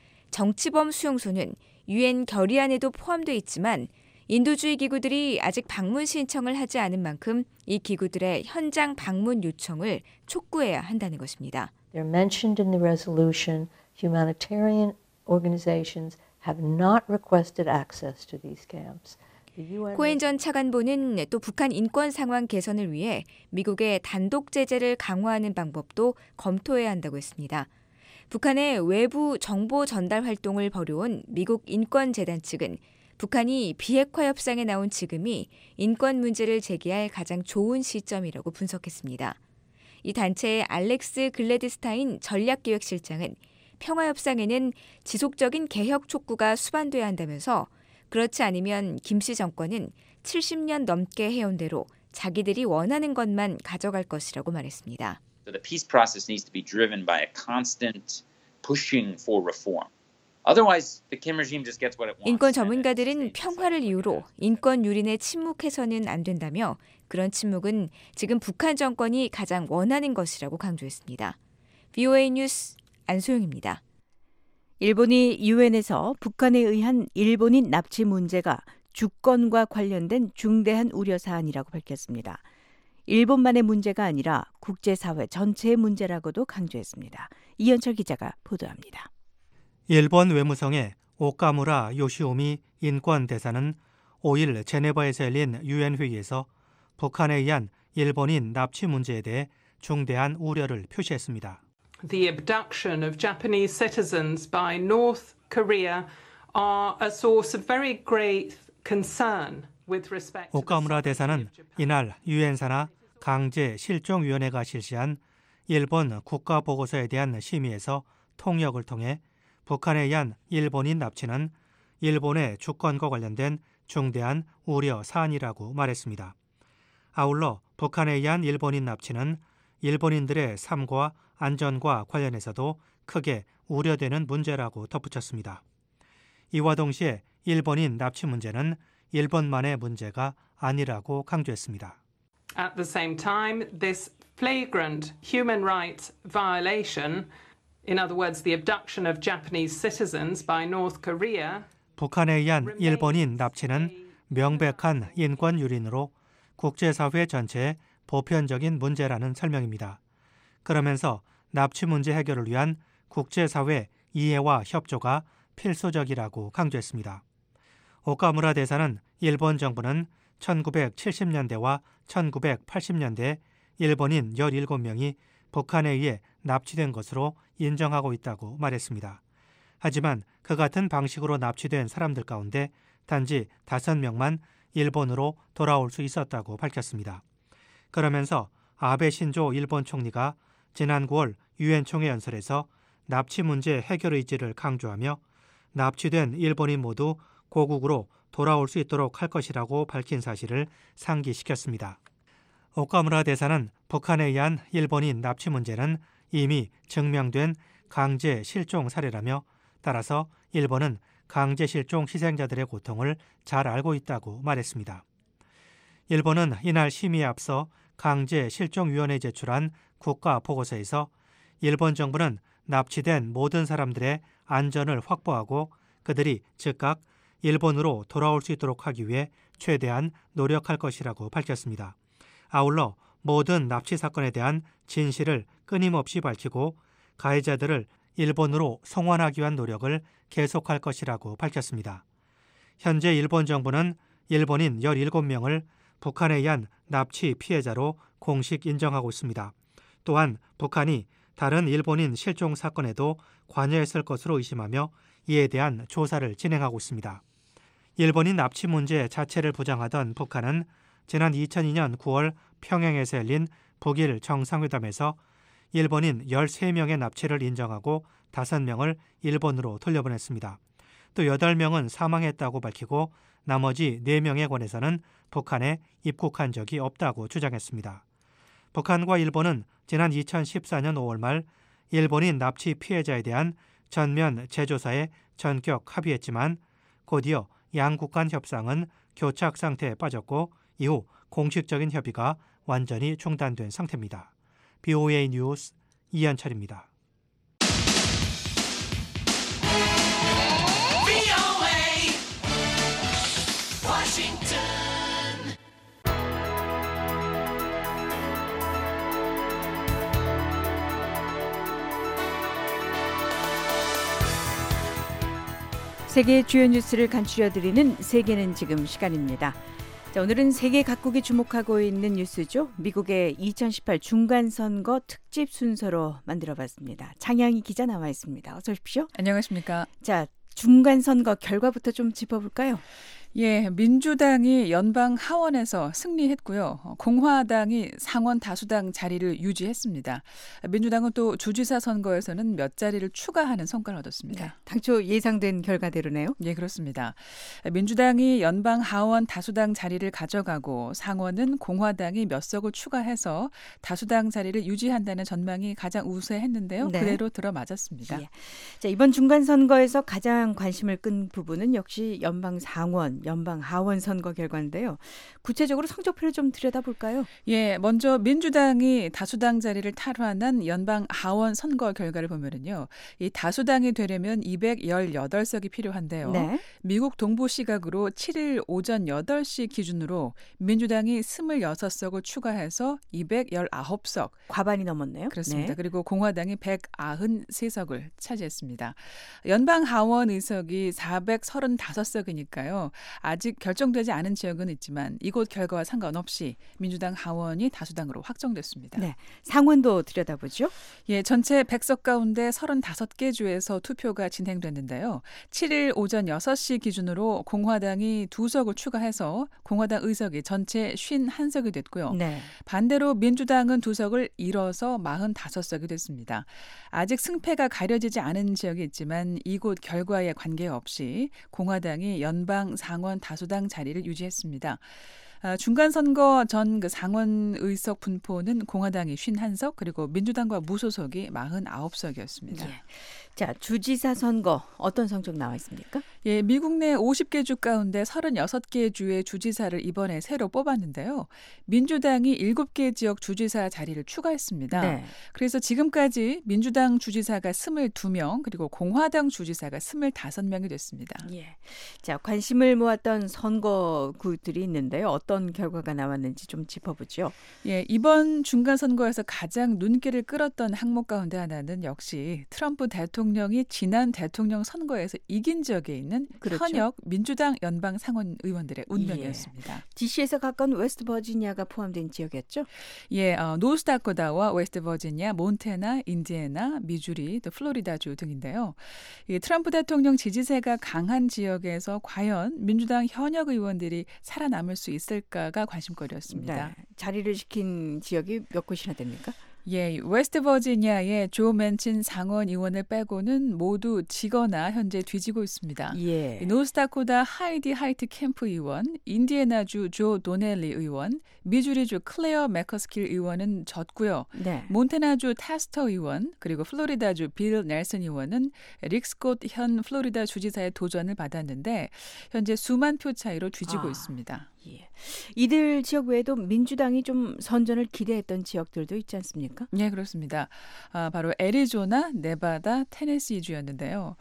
정치범 수용소는 유엔 결의안에도 포함되어 있지만 인도주의 기구들이 아직 방문 신청을 하지 않은 만큼 이 기구들의 현장 방문 요청을 촉구해야 한다는 것입니다. They're mentioned in the resolution. Humanitarian organizations have not requested access to these camps. 코엔 전 차관보는 또 북한 인권 상황 개선을 위해 미국의 단독 제재를 강화하는 방법도 검토해야 한다고 했습니다. 북한의 외부 정보 전달 활동을 벌여온 미국 인권재단 측은 북한이 비핵화 협상에 나온 지금이 인권 문제를 제기할 가장 좋은 시점이라고 분석했습니다. 이 단체의 알렉스 글래드스타인 전략기획실장은 평화협상에는 지속적인 개혁 촉구가 수반돼야 한다면서 그렇지 않으면 김씨 정권은 70년 넘게 해온 대로 자기들이 원하는 것만 가져갈 것이라고 말했습니다. The peace process needs to be driven by a constant pushing for reform. 인권 전문가들은 평화를 이유로 인권 유린에 침묵해서는 안 된다며 그런 침묵은 지금 북한 정권이 가장 원하는 것이라고 강조했습니다. VOA 뉴스 안소영입니다. 일본이 유엔에서 북한에 의한 일본인 납치 문제가 주권과 관련된 중대한 우려 사안이라고 밝혔습니다. 일본만의 문제가 아니라 국제사회 전체의 문제라고도 강조했습니다. 이현철 기자가 보도합니다. 일본 외무성의 오카무라 요시오미 인권대사는 5일 제네바에서 열린 유엔 회의에서 북한에 의한 일본인 납치 문제에 대해 중대한 우려를 표시했습니다. The abduction of Japanese citizens by North Korea are a source of very great concern with respect to 오카무라 대사는 이날 유엔사나 강제실종위원회가 실시한 일본 국가보고서에 대한 심의에서 통역을 통해 북한에 의한 일본인 납치는 일본의 주권과 관련된 중대한 우려 사안이라고 말했습니다. 아울러 북한에 의한 일본인 납치는 일본인들의 삶과 안전과 관련해서도 크게 우려되는 문제라고 덧붙였습니다. 이와 동시에 일본인 납치 문제는 일본만의 문제가 아니라고 강조했습니다. At the same time, this flagrant human rights violation, in other words, the abduction of Japanese citizens by North Korea, 북한에 의한 일본인 납치는 명백한 인권 유린으로 국제사회 전체의 보편적인 문제라는 설명입니다. 그러면서 납치 문제 해결을 위한 국제사회 이해와 협조가 필수적이라고 강조했습니다. 오카무라 대사는 일본 정부는 1970년대와 1980년대에 일본인 17명이 북한에 의해 납치된 것으로 인정하고 있다고 말했습니다. 하지만 그 같은 방식으로 납치된 사람들 가운데 단지 5명만 일본으로 돌아올 수 있었다고 밝혔습니다. 그러면서 아베 신조 일본 총리가 지난 9월 유엔 총회 연설에서 납치 문제 해결 의지를 강조하며 납치된 일본인 모두 고국으로 돌아올 수 있도록 할 것이라고 밝힌 사실을 상기시켰습니다. 오카무라 대사는 북한에 의한 일본인 납치 문제는 이미 증명된 강제 실종 사례라며 따라서 일본은 강제 실종 희생자들의 고통을 잘 알고 있다고 말했습니다. 일본은 이날 심의에 앞서 강제 실종위원회에 제출한 국가 보고서에서 일본 정부는 납치된 모든 사람들의 안전을 확보하고 그들이 즉각 일본으로 돌아올 수 있도록 하기 위해 최대한 노력할 것이라고 밝혔습니다. 아울러 모든 납치 사건에 대한 진실을 끊임없이 밝히고 가해자들을 일본으로 송환하기 위한 노력을 계속할 것이라고 밝혔습니다. 현재 일본 정부는 일본인 17명을 북한에 의한 납치 피해자로 공식 인정하고 있습니다. 또한 북한이 다른 일본인 실종 사건에도 관여했을 것으로 의심하며 이에 대한 조사를 진행하고 있습니다. 일본인 납치 문제 자체를 부정하던 북한은 지난 2002년 9월 평양에서 열린 북일 정상회담에서 일본인 13명의 납치를 인정하고 5명을 일본으로 돌려보냈습니다. 또 8명은 사망했다고 밝히고 나머지 4명에 관해서는 북한에 입국한 적이 없다고 주장했습니다. 북한과 일본은 지난 2014년 5월 말 일본인 납치 피해자에 대한 전면 재조사에 전격 합의했지만 곧이어 양국 간 협상은 교착 상태에 빠졌고 이후 공식적인 협의가 완전히 중단된 상태입니다. BOA 뉴스 이현철입니다. 세계 주요 뉴스를 간추려드리는 세계는 지금 시간입니다. 자, 오늘은 세계 각국이 주목하고 있는 뉴스죠. 미국의 2018 중간선거 특집 순서로 만들어봤습니다. 장양희 기자 나와 있습니다. 어서 오십시오. 안녕하십니까. 자, 중간선거 결과부터 좀 짚어볼까요? 예, 민주당이 연방 하원에서 승리했고요. 공화당이 상원 다수당 자리를 유지했습니다. 민주당은 또 주지사 선거에서는 몇 자리를 추가하는 성과를 얻었습니다. 네, 당초 예상된 결과대로네요. 예, 그렇습니다. 민주당이 연방 하원 다수당 자리를 가져가고 상원은 공화당이 몇 석을 추가해서 다수당 자리를 유지한다는 전망이 가장 우세했는데요. 네. 그대로 들어맞았습니다. 예. 자, 이번 중간선거에서 가장 관심을 끈 부분은 역시 연방 상원, 연방 하원 선거 결과인데요. 구체적으로 성적표를 좀 들여다볼까요? 예, 먼저 민주당이 다수당 자리를 탈환한 연방 하원 선거 결과를 보면은요. 이 다수당이 되려면 218석이 필요한데요. 네. 미국 동부 시각으로 7일 오전 8시 기준으로 민주당이 26석을 추가해서 219석. 과반이 넘었네요. 그렇습니다. 네. 그리고 공화당이 193석을 차지했습니다. 연방 하원 의석이 435석이니까요. 아직 결정되지 않은 지역은 있지만 이곳 결과와 상관없이 민주당 하원이 다수당으로 확정됐습니다. 네, 상원도 들여다보죠. 예, 전체 100석 가운데 35개 주에서 투표가 진행됐는데요. 7일 오전 6시 기준으로 공화당이 2석을 추가해서 공화당 의석이 전체 51석이 됐고요. 네. 반대로 민주당은 2석을 잃어서 45석이 됐습니다. 아직 승패가 가려지지 않은 지역이 있지만 이곳 결과에 관계없이 공화당이 연방 상원 다수당 자리를 유지했습니다. 중간 선거 전 그 상원 의석 분포는 공화당이 51석 그리고 민주당과 무소속이 49석이었습니다. 예. 자, 주지사 선거 어떤 성적 나와 있습니까? 예, 미국 내 50개 주 가운데 36개 주의 주지사를 이번에 새로 뽑았는데요. 민주당이 7개 지역 주지사 자리를 추가했습니다. 네. 그래서 지금까지 민주당 주지사가 22명 그리고 공화당 주지사가 25명이 됐습니다. 예. 자, 관심을 모았던 선거구들이 있는데요. 어떤 결과가 나왔는지 좀 짚어보죠. 예, 이번 중간 선거에서 가장 눈길을 끌었던 항목 가운데 하나는 역시 트럼프 대통령이 지난 대통령 선거에서 이긴 지역에 있는 그렇죠. 현역 민주당 연방 상원 의원들의 운명이었습니다. 예. DC에서 가까운 웨스트 버지니아가 포함된 지역이었죠? 예, 노스다코다와 웨스트 버지니아, 몬태나, 인디애나, 미주리, 또 플로리다주 등인데요. 이 트럼프 대통령 지지세가 강한 지역에서 과연 민주당 현역 의원들이 살아남을 수 있을까가 관심거리였습니다. 네. 자리를 지킨 지역이 몇 곳이나 됩니까? 예, 웨스트 버지니아의 조 맨친 상원 의원을 빼고는 모두 지거나 현재 뒤지고 있습니다. 예. 노스다코다 하이디 하이트 캠프 의원, 인디애나주 조 도넬리 의원, 미주리주 클레어 매커스킬 의원은 졌고요. 네. 몬태나주 타스터 의원, 그리고 플로리다주 빌 넬슨 의원은 릭 스콧 현 플로리다 주지사의 도전을 받았는데 현재 수만 표 차이로 뒤지고 있습니다. 예. 이들 지역 외에도 민주당이 좀 선전을 기대했던 지역들도 있지 않습니까? 네, 그렇습니다. 바로 애리조나, 네바다, 테네시주였는데요.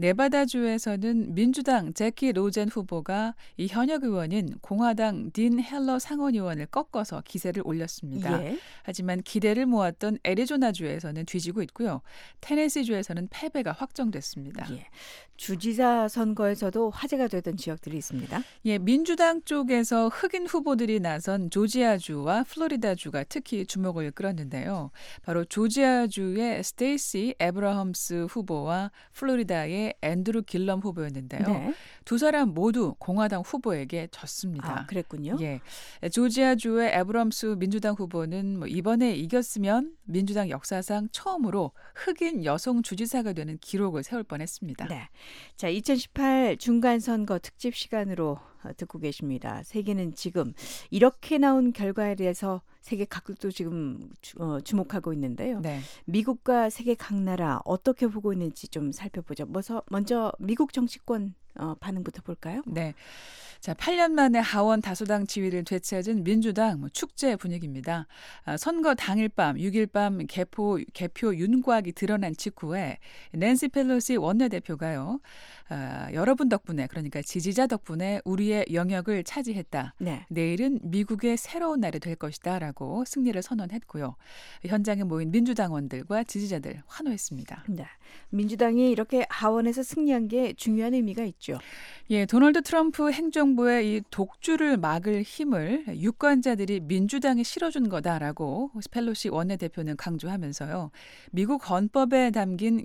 네바다주에서는 민주당 제키 로젠 후보가 이 현역 의원인 공화당 딘 헬러 상원 의원을 꺾어서 기세를 올렸습니다. 예. 하지만 기대를 모았던 애리조나주에서는 뒤지고 있고요. 테네시주에서는 패배가 확정됐습니다. 예. 주지사 선거에서도 화제가 되던 지역들이 있습니다. 예, 민주당 쪽에서 흑인 후보들이 나선 조지아주와 플로리다주가 특히 주목을 끌었는데요. 바로 조지아주의 스테이시 에브라함스 후보와 플로리다의 앤드루 길럼 후보였는데요. 네. 두 사람 모두 공화당 후보에게 졌습니다. 아, 그랬군요. 예, 조지아주의 에브라함스 민주당 후보는 이번에 이겼으면 민주당 역사상 처음으로 흑인 여성 주지사가 되는 기록을 세울 뻔했습니다. 네. 자, 2018 중간선거 특집 시간으로 듣고 계십니다. 세계는 지금 이렇게 나온 결과에 대해서 세계 각국도 지금 주목하고 있는데요. 네. 미국과 세계 각 나라 어떻게 보고 있는지 좀 살펴보죠. 먼저 미국 정치권 반응부터 볼까요? 네. 자, 8년 만에 하원 다수당 지위를 되찾은 민주당 축제 분위기입니다. 선거 당일 밤, 6일 밤 개표 윤곽이 드러난 직후에 낸시 펠로시 원내대표가요. 여러분 덕분에, 그러니까 지지자 덕분에 우리의 영역을 차지했다. 네. 내일은 미국의 새로운 날이 될 것이다 라고 승리를 선언했고요. 현장에 모인 민주당원들과 지지자들 환호했습니다. 네. 민주당이 이렇게 하원에서 승리한 게 중요한 의미가 있죠. 예, 도널드 트럼프 행정부의 이 독주를 막을 힘을 유권자들이 민주당에 실어준 거다라고 펠로시 원내대표는 강조하면서요. 미국 헌법에 담긴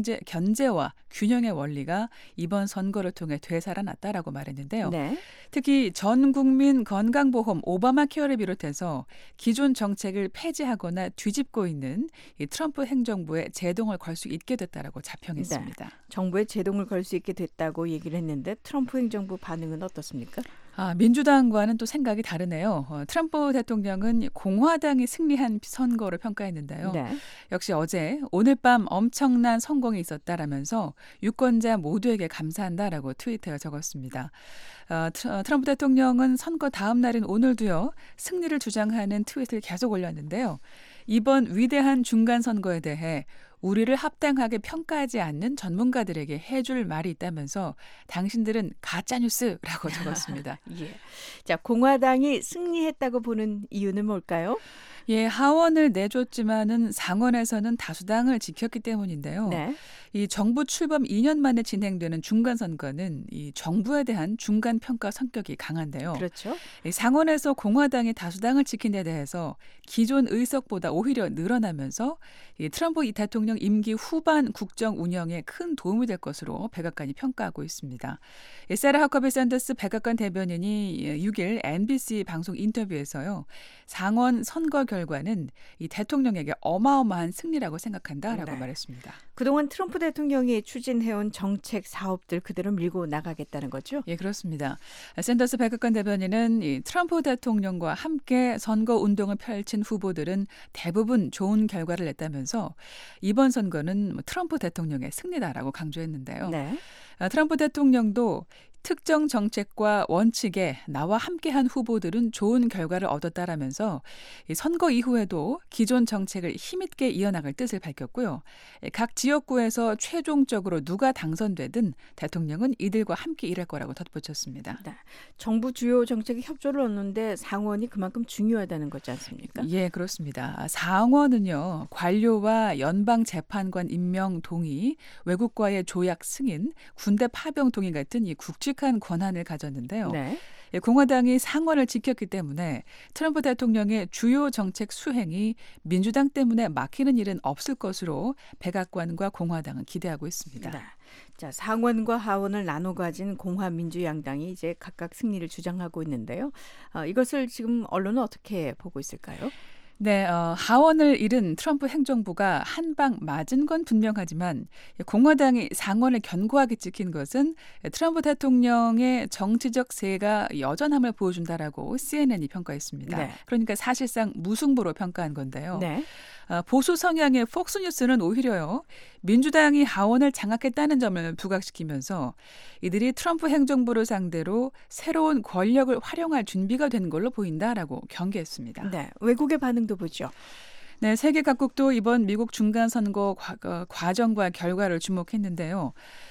견제와 균형의 원리가 이번 선거를 통해 되살아났다라고 말했는데요. 네. 특히 전 국민 건강보험 오바마 케어를 비롯해서 기존 정책을 폐지하거나 뒤집고 있는 이 트럼프 행정부에 제동을 걸 수 있게 됐다라고 자평했습니다. 네. 정부에 제동을 걸 수 있게 됐다고 얘기를 했는데 트럼프 행정부 반응은 어떻습니까? 민주당과는 또 생각이 다르네요. 트럼프 대통령은 공화당이 승리한 선거로 평가했는데요. 네. 역시 어제 오늘 밤 엄청난 성공이 있었다라면서 유권자 모두에게 감사한다라고 트위터에 적었습니다. 트럼프 대통령은 선거 다음 날인 오늘도요. 승리를 주장하는 트윗을 계속 올렸는데요. 이번 위대한 중간 선거에 대해 우리를 합당하게 평가하지 않는 전문가들에게 해줄 말이 있다면서 당신들은 가짜뉴스라고 적었습니다. 예. 자, 공화당이 승리했다고 보는 이유는 뭘까요? 예, 하원을 내줬지만은 상원에서는 다수당을 지켰기 때문인데요. 네. 이 정부 출범 2년 만에 진행되는 중간 선거는 이 정부에 대한 중간 평가 성격이 강한데요. 그렇죠. 이 상원에서 공화당이 다수당을 지킨 데 대해서 기존 의석보다 오히려 늘어나면서 이 트럼프 대통령 임기 후반 국정 운영에 큰 도움이 될 것으로 백악관이 평가하고 있습니다. 사라 하커비 샌더스 백악관 대변인이 6일 NBC 방송 인터뷰에서요. 상원 선거 결과는 이 대통령에게 어마어마한 승리라고 생각한다라고 네. 말했습니다. 그동안 트럼프 대통령이 추진해온 정책 사업들 그대로 밀고 나가겠다는 거죠? 예, 그렇습니다. 샌더스 백악관 대변인은 이 트럼프 대통령과 함께 선거 운동을 펼친 후보들은 대부분 좋은 결과를 냈다면서 이번 선거는 트럼프 대통령의 승리다라고 강조했는데요. 네. 트럼프 대통령도 특정 정책과 원칙에 나와 함께한 후보들은 좋은 결과를 얻었다라면서 선거 이후에도 기존 정책을 힘있게 이어나갈 뜻을 밝혔고요. 각 지역구에서 최종적으로 누가 당선되든 대통령은 이들과 함께 일할 거라고 덧붙였습니다. 네. 정부 주요 정책에 협조를 얻는데 상원이 그만큼 중요하다는 거지 않습니까? 예, 그렇습니다. 상원은요, 관료와 연방 재판관 임명 동의, 외국과의 조약 승인, 군대 파병 동의 같은 이 굵직한 권한을 가졌는데요. 네. 공화당이 상원을 지켰기 때문에 트럼프 대통령의 주요 정책 수행이 민주당 때문에 막히는 일은 없을 것으로 백악관과 공화당은 기대하고 있습니다. 네. 자, 상원과 하원을 나눠 가진 공화 민주양당이 이제 각각 승리를 주장하고 있는데요. 이것을 지금 언론은 어떻게 보고 있을까요? 네, 하원을 잃은 트럼프 행정부가 한 방 맞은 건 분명하지만 공화당이 상원을 견고하게 지킨 것은 트럼프 대통령의 정치적 세가 여전함을 보여준다라고 CNN이 평가했습니다. 네. 그러니까 사실상 무승부로 평가한 건데요. 네. 보수 성향의 폭스뉴스는 오히려요, 민주당이 하원을 장악했다는 점을 부각시키면서 이들이 트럼프 행정부를 상대로 새로운 권력을 활용할 준비가 된 걸로 보인다라고 경계했습니다. 네, 외국의 반응도 보죠. 네, 세계 각국도 이번 미국 중간선거 과정과 결과를 주목했는데요.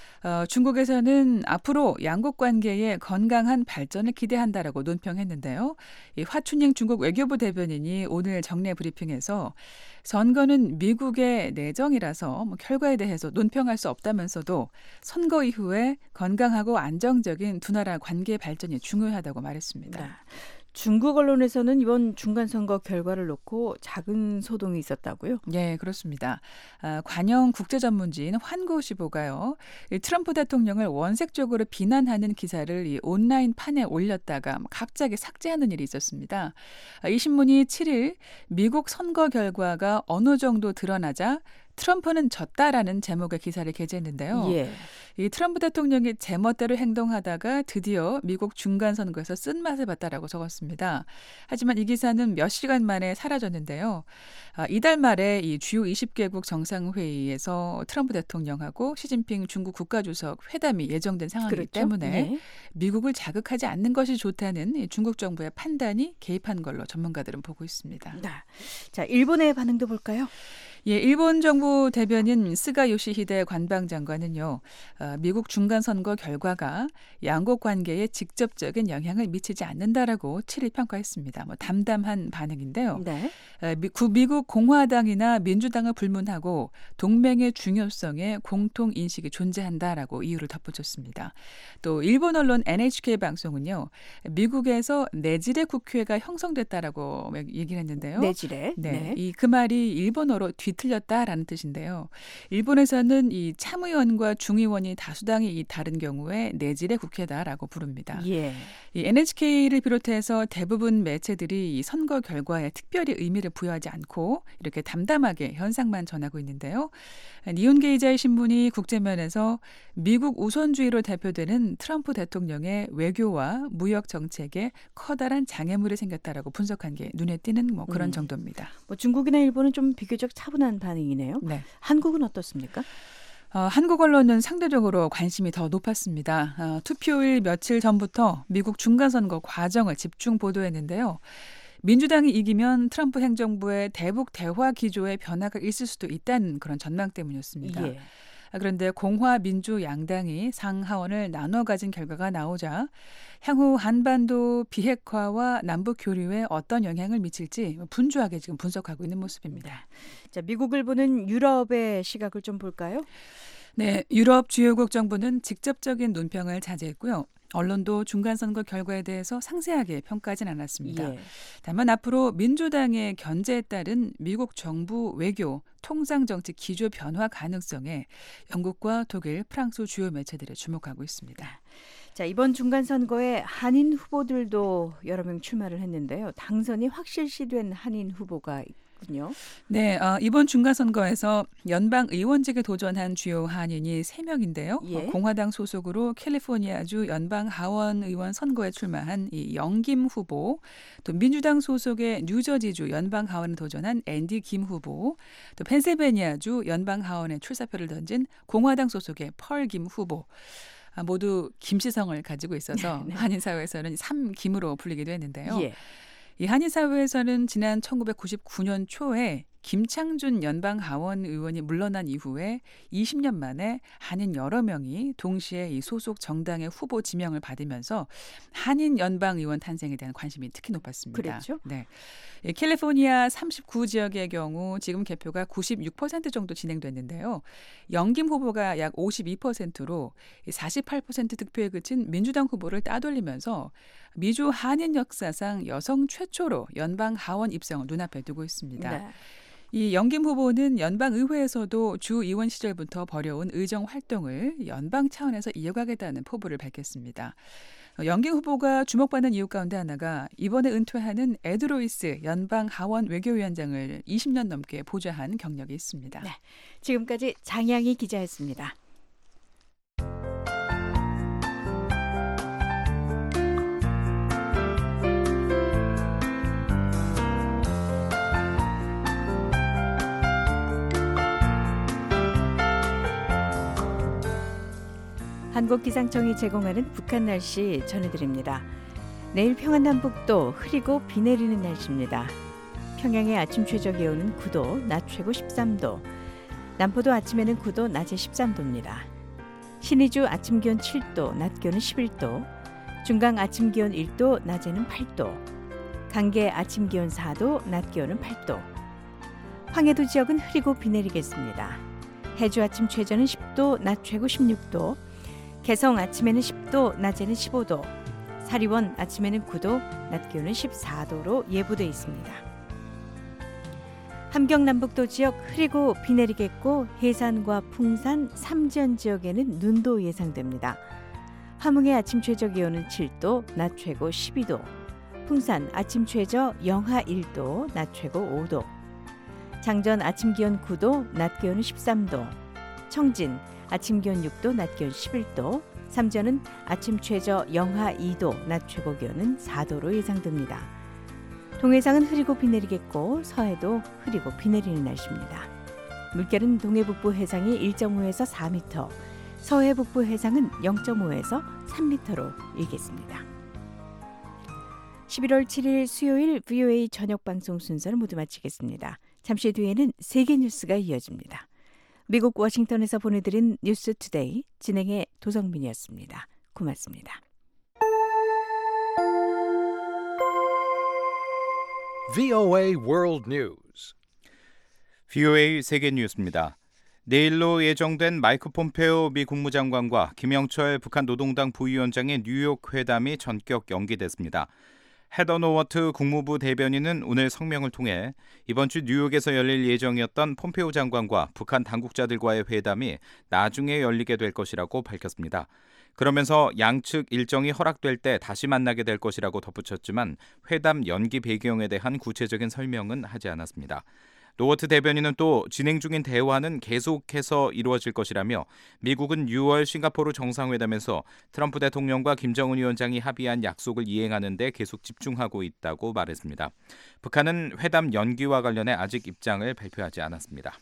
중국에서는 앞으로 양국 관계의 건강한 발전을 기대한다라고 논평했는데요. 이 화춘잉 중국 외교부 대변인이 오늘 정례 브리핑에서 선거는 미국의 내정이라서 결과에 대해서 논평할 수 없다면서도 선거 이후에 건강하고 안정적인 두 나라 관계 발전이 중요하다고 말했습니다. 네. 중국 언론에서는 이번 중간선거 결과를 놓고 작은 소동이 있었다고요? 네, 그렇습니다. 관영 국제전문지인 환구시보가요, 트럼프 대통령을 원색적으로 비난하는 기사를 이 온라인 판에 올렸다가 갑자기 삭제하는 일이 있었습니다. 이 신문이 7일 미국 선거 결과가 어느 정도 드러나자 트럼프는 졌다라는 제목의 기사를 게재했는데요. 예. 이 트럼프 대통령이 제멋대로 행동하다가 드디어 미국 중간선거에서 쓴맛을 봤다라고 적었습니다. 하지만 이 기사는 몇 시간 만에 사라졌는데요. 이달 말에 이 주요 20개국 정상회의에서 트럼프 대통령하고 시진핑 중국 국가주석 회담이 예정된 상황이기 그렇죠? 때문에 네. 미국을 자극하지 않는 것이 좋다는 중국 정부의 판단이 개입한 걸로 전문가들은 보고 있습니다. 네. 자, 일본의 반응도 볼까요? 예, 일본 정부 대변인 스가 요시히데 관방장관은요, 미국 중간선거 결과가 양국 관계에 직접적인 영향을 미치지 않는다라고 7일 평가했습니다. 담담한 반응인데요. 네. 미국 공화당이나 민주당을 불문하고 동맹의 중요성에 공통 인식이 존재한다라고 이유를 덧붙였습니다. 또 일본 언론 NHK 방송은요, 미국에서 내질의 국회가 형성됐다라고 얘기를 했는데요. 내질의? 네. 그 말이 일본어로 뒤틀렸다라는 뜻인데요. 일본에서는 이 참의원과 중의원이 다수당이 다른 경우에 내질의 국회다라고 부릅니다. 예. 이 NHK를 비롯해서 대부분 매체들이 이 선거 결과에 특별히 의미를 부여하지 않고 이렇게 담담하게 현상만 전하고 있는데요. 니혼게이자의 신문이 국제면에서 미국 우선주의로 대표되는 트럼프 대통령의 외교와 무역 정책에 커다란 장애물이 생겼다라고 분석한 게 눈에 띄는 그런 정도입니다. 중국이나 일본은 좀 비교적 차분한 반응이네요. 네. 한국은 어떻습니까? 한국 언론은 상대적으로 관심이 더 높았습니다. 투표일 며칠 전부터 미국 중간선거 과정을 집중 보도했는데요. 민주당이 이기면 트럼프 행정부의 대북 대화 기조에 변화가 있을 수도 있다는 그런 전망 때문이었습니다. 예. 그런데 공화 민주 양당이 상하원을 나눠 가진 결과가 나오자 향후 한반도 비핵화와 남북 교류에 어떤 영향을 미칠지 분주하게 지금 분석하고 있는 모습입니다. 자, 미국을 보는 유럽의 시각을 좀 볼까요? 네, 유럽 주요국 정부는 직접적인 논평을 자제했고요. 언론도 중간선거 결과에 대해서 상세하게 평가하진 않았습니다. 예. 다만 앞으로 민주당의 견제에 따른 미국 정부 외교, 통상정치 기조 변화 가능성에 영국과 독일, 프랑스 주요 매체들이 주목하고 있습니다. 자, 이번 중간 선거에 한인 후보들도 여러 명 출마를 했는데요. 당선이 확실시된 한인 후보가 있군요. 네, 이번 중간 선거에서 연방 의원직에 도전한 주요 한인이 3명인데요. 예. 공화당 소속으로 캘리포니아주 연방 하원 의원 선거에 출마한 이 영김 후보, 또 민주당 소속의 뉴저지주 연방 하원에 도전한 앤디 김 후보, 또 펜실베니아주 연방 하원에 출사표를 던진 공화당 소속의 펄 김 후보. 모두 김씨성을 가지고 있어서 네. 한인 사회에서는 3김으로 불리기도 했는데요. 예. 이 한인 사회에서는 지난 1999년 초에 김창준 연방 하원 의원이 물러난 이후에 20년 만에 한인 여러 명이 동시에 이 소속 정당의 후보 지명을 받으면서 한인 연방 의원 탄생에 대한 관심이 특히 높았습니다. 그랬죠? 네. 이 캘리포니아 39지역의 경우 지금 개표가 96% 정도 진행됐는데요. 영김 후보가 약 52%로 48% 득표에 그친 민주당 후보를 따돌리면서 미주 한인 역사상 여성 최초로 연방 하원 입성을 눈앞에 두고 있습니다. 네. 이 영김 후보는 연방의회에서도 주의원 시절부터 벌여온 의정 활동을 연방 차원에서 이어가겠다는 포부를 밝혔습니다. 영김 후보가 주목받는 이유 가운데 하나가 이번에 은퇴하는 에드 로이스 연방 하원 외교위원장을 20년 넘게 보좌한 경력이 있습니다. 네. 지금까지 장양희 기자였습니다. 한국기상청이 제공하는 북한 날씨 전해드립니다. 내일 평안남북도 흐리고 비 내리는 날씨입니다. 평양의 아침 최저 기온은 9도, 낮 최고 13도. 남포도 아침에는 9도, 낮에 13도입니다. 신의주 아침 기온 7도, 낮 기온은 11도. 중강 아침 기온 1도, 낮에는 8도. 강계 아침 기온 4도, 낮 기온은 8도. 황해도 지역은 흐리고 비 내리겠습니다. 해주 아침 최저는 10도, 낮 최고 16도. 개성 아침에는 10도, 낮에는 15도. 사리원 아침에는 9도, 낮 기온은 14도로 예보돼 있습니다. 함경 남북도 지역 흐리고 비 내리겠고 해산과 풍산, 삼지연 지역에는 눈도 예상됩니다. 함흥의 아침 최저 기온은 7도, 낮 최고 12도. 풍산 아침 최저 영하 1도, 낮 최고 5도. 장전 아침 기온 9도, 낮 기온은 13도. 청진 아침 기온 6도, 낮 기온 11도. 삼전은 아침 최저 영하 2도, 낮 최고 기온은 4도로 예상됩니다. 동해상은 흐리고 비 내리겠고 서해도 흐리고 비 내리는 날씨입니다. 물결은 동해북부 해상이 1.5에서 4m, 서해북부 해상은 0.5에서 3m로 일겠습니다. 11월 7일 수요일 VOA 저녁 방송 순서를 모두 마치겠습니다. 잠시 뒤에는 세계 뉴스가 이어집니다. 미국 워싱턴에서 보내드린 뉴스 투데이 진행의 도성민이었습니다. 고맙습니다. VOA World News. VOA 세계 뉴스입니다. 내일로 예정된 마이크 폼페오 미 국무장관과 김영철 북한 노동당 부위원장의 뉴욕 회담이 전격 연기됐습니다. 헤더 노워트 국무부 대변인은 오늘 성명을 통해 이번 주 뉴욕에서 열릴 예정이었던 폼페오 장관과 북한 당국자들과의 회담이 나중에 열리게 될 것이라고 밝혔습니다. 그러면서 양측 일정이 허락될 때 다시 만나게 될 것이라고 덧붙였지만 회담 연기 배경에 대한 구체적인 설명은 하지 않았습니다. 노워트 대변인은 또 진행 중인 대화는 계속해서 이루어질 것이라며 미국은 6월 싱가포르 정상회담에서 트럼프 대통령과 김정은 위원장이 합의한 약속을 이행하는 데 계속 집중하고 있다고 말했습니다. 북한은 회담 연기와 관련해 아직 입장을 발표하지 않았습니다.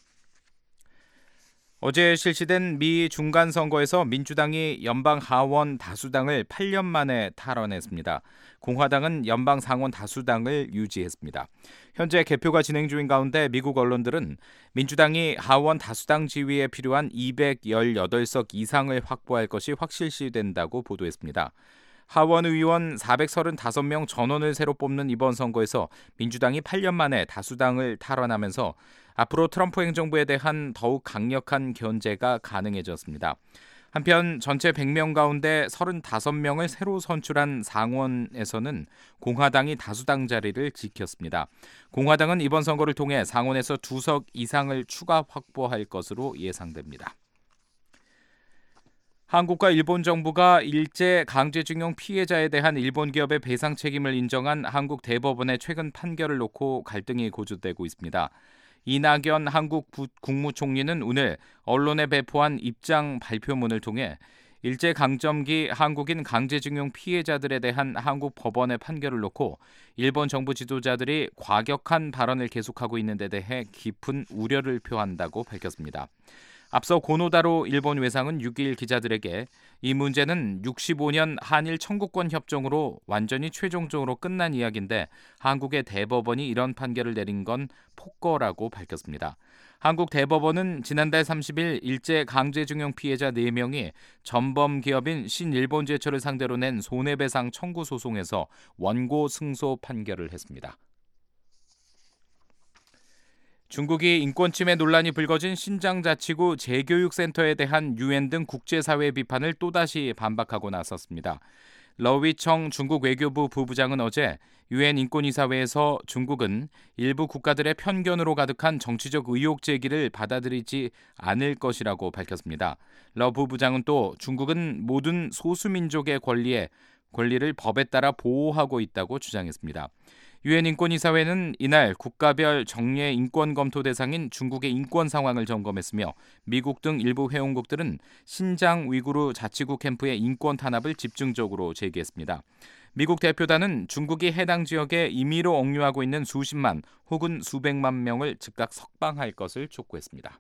어제 실시된 미 중간선거에서 민주당이 연방 하원 다수당을 8년 만에 탈환했습니다. 공화당은 연방 상원 다수당을 유지했습니다. 현재 개표가 진행 중인 가운데 미국 언론들은 민주당이 하원 다수당 지위에 필요한 218석 이상을 확보할 것이 확실시된다고 보도했습니다. 하원 의원 435명 전원을 새로 뽑는 이번 선거에서 민주당이 8년 만에 다수당을 탈환하면서 앞으로 트럼프 행정부에 대한 더욱 강력한 견제가 가능해졌습니다. 한편 전체 100명 가운데 35명을 새로 선출한 상원에서는 공화당이 다수당 자리를 지켰습니다. 공화당은 이번 선거를 통해 상원에서 2석 이상을 추가 확보할 것으로 예상됩니다. 한국과 일본 정부가 일제 강제징용 피해자에 대한 일본 기업의 배상 책임을 인정한 한국 대법원의 최근 판결을 놓고 갈등이 고조되고 있습니다. 이낙연 한국 국무총리는 오늘 언론에 배포한 입장 발표문을 통해 일제강점기 한국인 강제징용 피해자들에 대한 한국 법원의 판결을 놓고 일본 정부 지도자들이 과격한 발언을 계속하고 있는 데 대해 깊은 우려를 표한다고 밝혔습니다. 앞서 고노다로 일본 외상은 6일 기자들에게 이 문제는 65년 한일 청구권 협정으로 완전히 최종적으로 끝난 이야기인데 한국의 대법원이 이런 판결을 내린 건 폭거라고 밝혔습니다. 한국 대법원은 지난달 30일 일제 강제징용 피해자 4명이 전범 기업인 신일본제철을 상대로 낸 손해배상 청구 소송에서 원고 승소 판결을 했습니다. 중국이 인권침해 논란이 불거진 신장자치구 재교육센터에 대한 유엔 등 국제사회 비판을 또다시 반박하고 나섰습니다. 러위청 중국 외교부 부부장은 어제 유엔 인권이사회에서 중국은 일부 국가들의 편견으로 가득한 정치적 의혹 제기를 받아들이지 않을 것이라고 밝혔습니다. 러 부부장은 또 중국은 모든 소수민족의 권리를 법에 따라 보호하고 있다고 주장했습니다. 유엔 인권이사회는 이날 국가별 정례 인권 검토 대상인 중국의 인권 상황을 점검했으며 미국 등 일부 회원국들은 신장 위구르 자치구 캠프의 인권 탄압을 집중적으로 제기했습니다. 미국 대표단은 중국이 해당 지역에 임의로 억류하고 있는 수십만 혹은 수백만 명을 즉각 석방할 것을 촉구했습니다.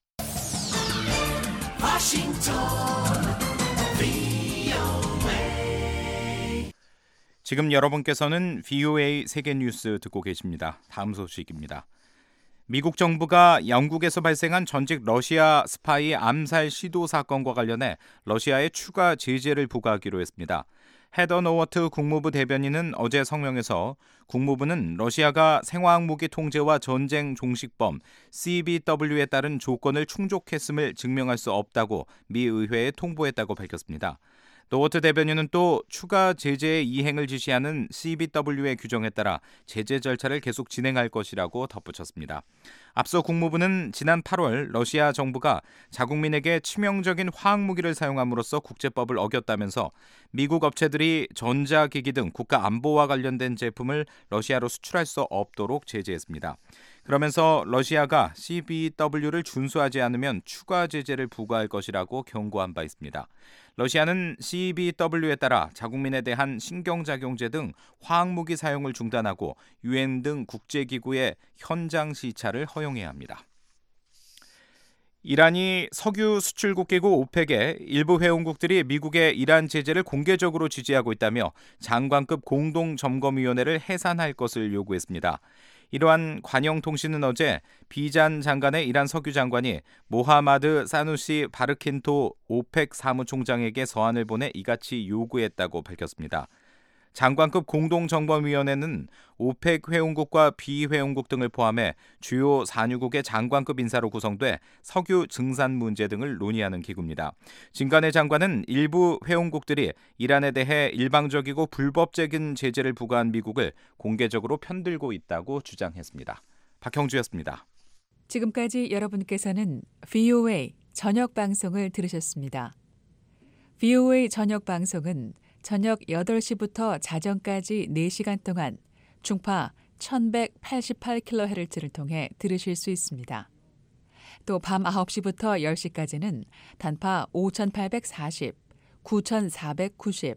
지금 여러분께서는 VOA 세계뉴스 듣고 계십니다. 다음 소식입니다. 미국 정부가 영국에서 발생한 전직 러시아 스파이 암살 시도 사건과 관련해 러시아에 추가 제재를 부과하기로 했습니다. 헤더 노워트 국무부 대변인은 어제 성명에서 국무부는 러시아가 생화학무기 통제와 전쟁 종식범 CBW에 따른 조건을 충족했음을 증명할 수 없다고 미 의회에 통보했다고 밝혔습니다. 노워트 대변인은 또 추가 제재의 이행을 지시하는 CBW의 규정에 따라 제재 절차를 계속 진행할 것이라고 덧붙였습니다. 앞서 국무부는 지난 8월 러시아 정부가 자국민에게 치명적인 화학무기를 사용함으로써 국제법을 어겼다면서 미국 업체들이 전자기기 등 국가 안보와 관련된 제품을 러시아로 수출할 수 없도록 제재했습니다. 그러면서 러시아가 CBW를 준수하지 않으면 추가 제재를 부과할 것이라고 경고한 바 있습니다. 러시아는 CBW에 따라 자국민에 대한 신경작용제 등 화학무기 사용을 중단하고 유엔 등 국제기구의 현장 시찰을 허용해야 합니다. 이란이 석유 수출국 기구 오펙의 일부 회원국들이 미국의 이란 제재를 공개적으로 지지하고 있다며 장관급 공동점검위원회를 해산할 것을 요구했습니다. 이러한 관영통신은 어제 비잔 장관의 이란 석유 장관이 모하마드 사누시 바르킨토 오펙 사무총장에게 서한을 보내 이같이 요구했다고 밝혔습니다. 장관급 공동점검위원회는 오펙 회원국과 비회원국 등을 포함해 주요 산유국의 장관급 인사로 구성돼 석유 증산 문제 등을 논의하는 기구입니다. 진간의 장관은 일부 회원국들이 이란에 대해 일방적이고 불법적인 제재를 부과한 미국을 공개적으로 편들고 있다고 주장했습니다. 박형주였습니다. 지금까지 여러분께서는 VOA 저녁 방송을 들으셨습니다. VOA 저녁 방송은 저녁 8시부터 자정까지 4시간 동안 중파 1188kHz를 통해 들으실 수 있습니다. 또 밤 9시부터 10시까지는 단파 5840, 9490,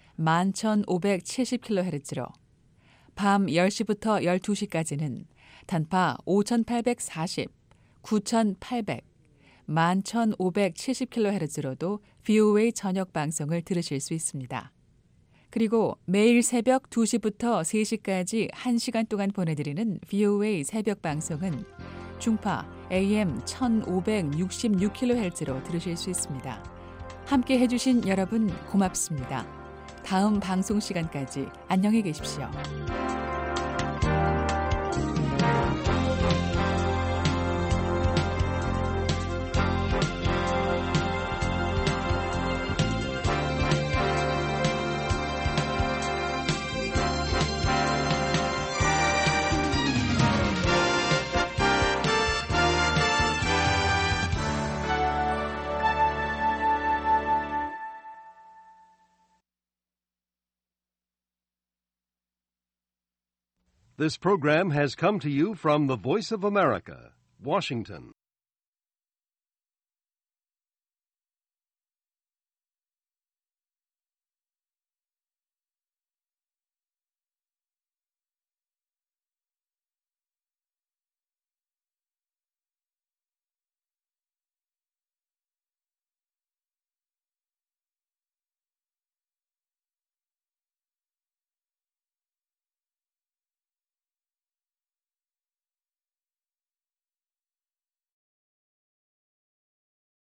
11570kHz로 밤 10시부터 12시까지는 단파 5840, 9800, 11570kHz로도 VOA 저녁 방송을 들으실 수 있습니다. 그리고 매일 새벽 2시부터 3시까지 1시간 동안 보내드리는 VOA 새벽 방송은 중파 AM 1566kHz로 들으실 수 있습니다. 함께 해주신 여러분 고맙습니다. 다음 방송 시간까지 안녕히 계십시오. This program has come to you from the Voice of America, Washington.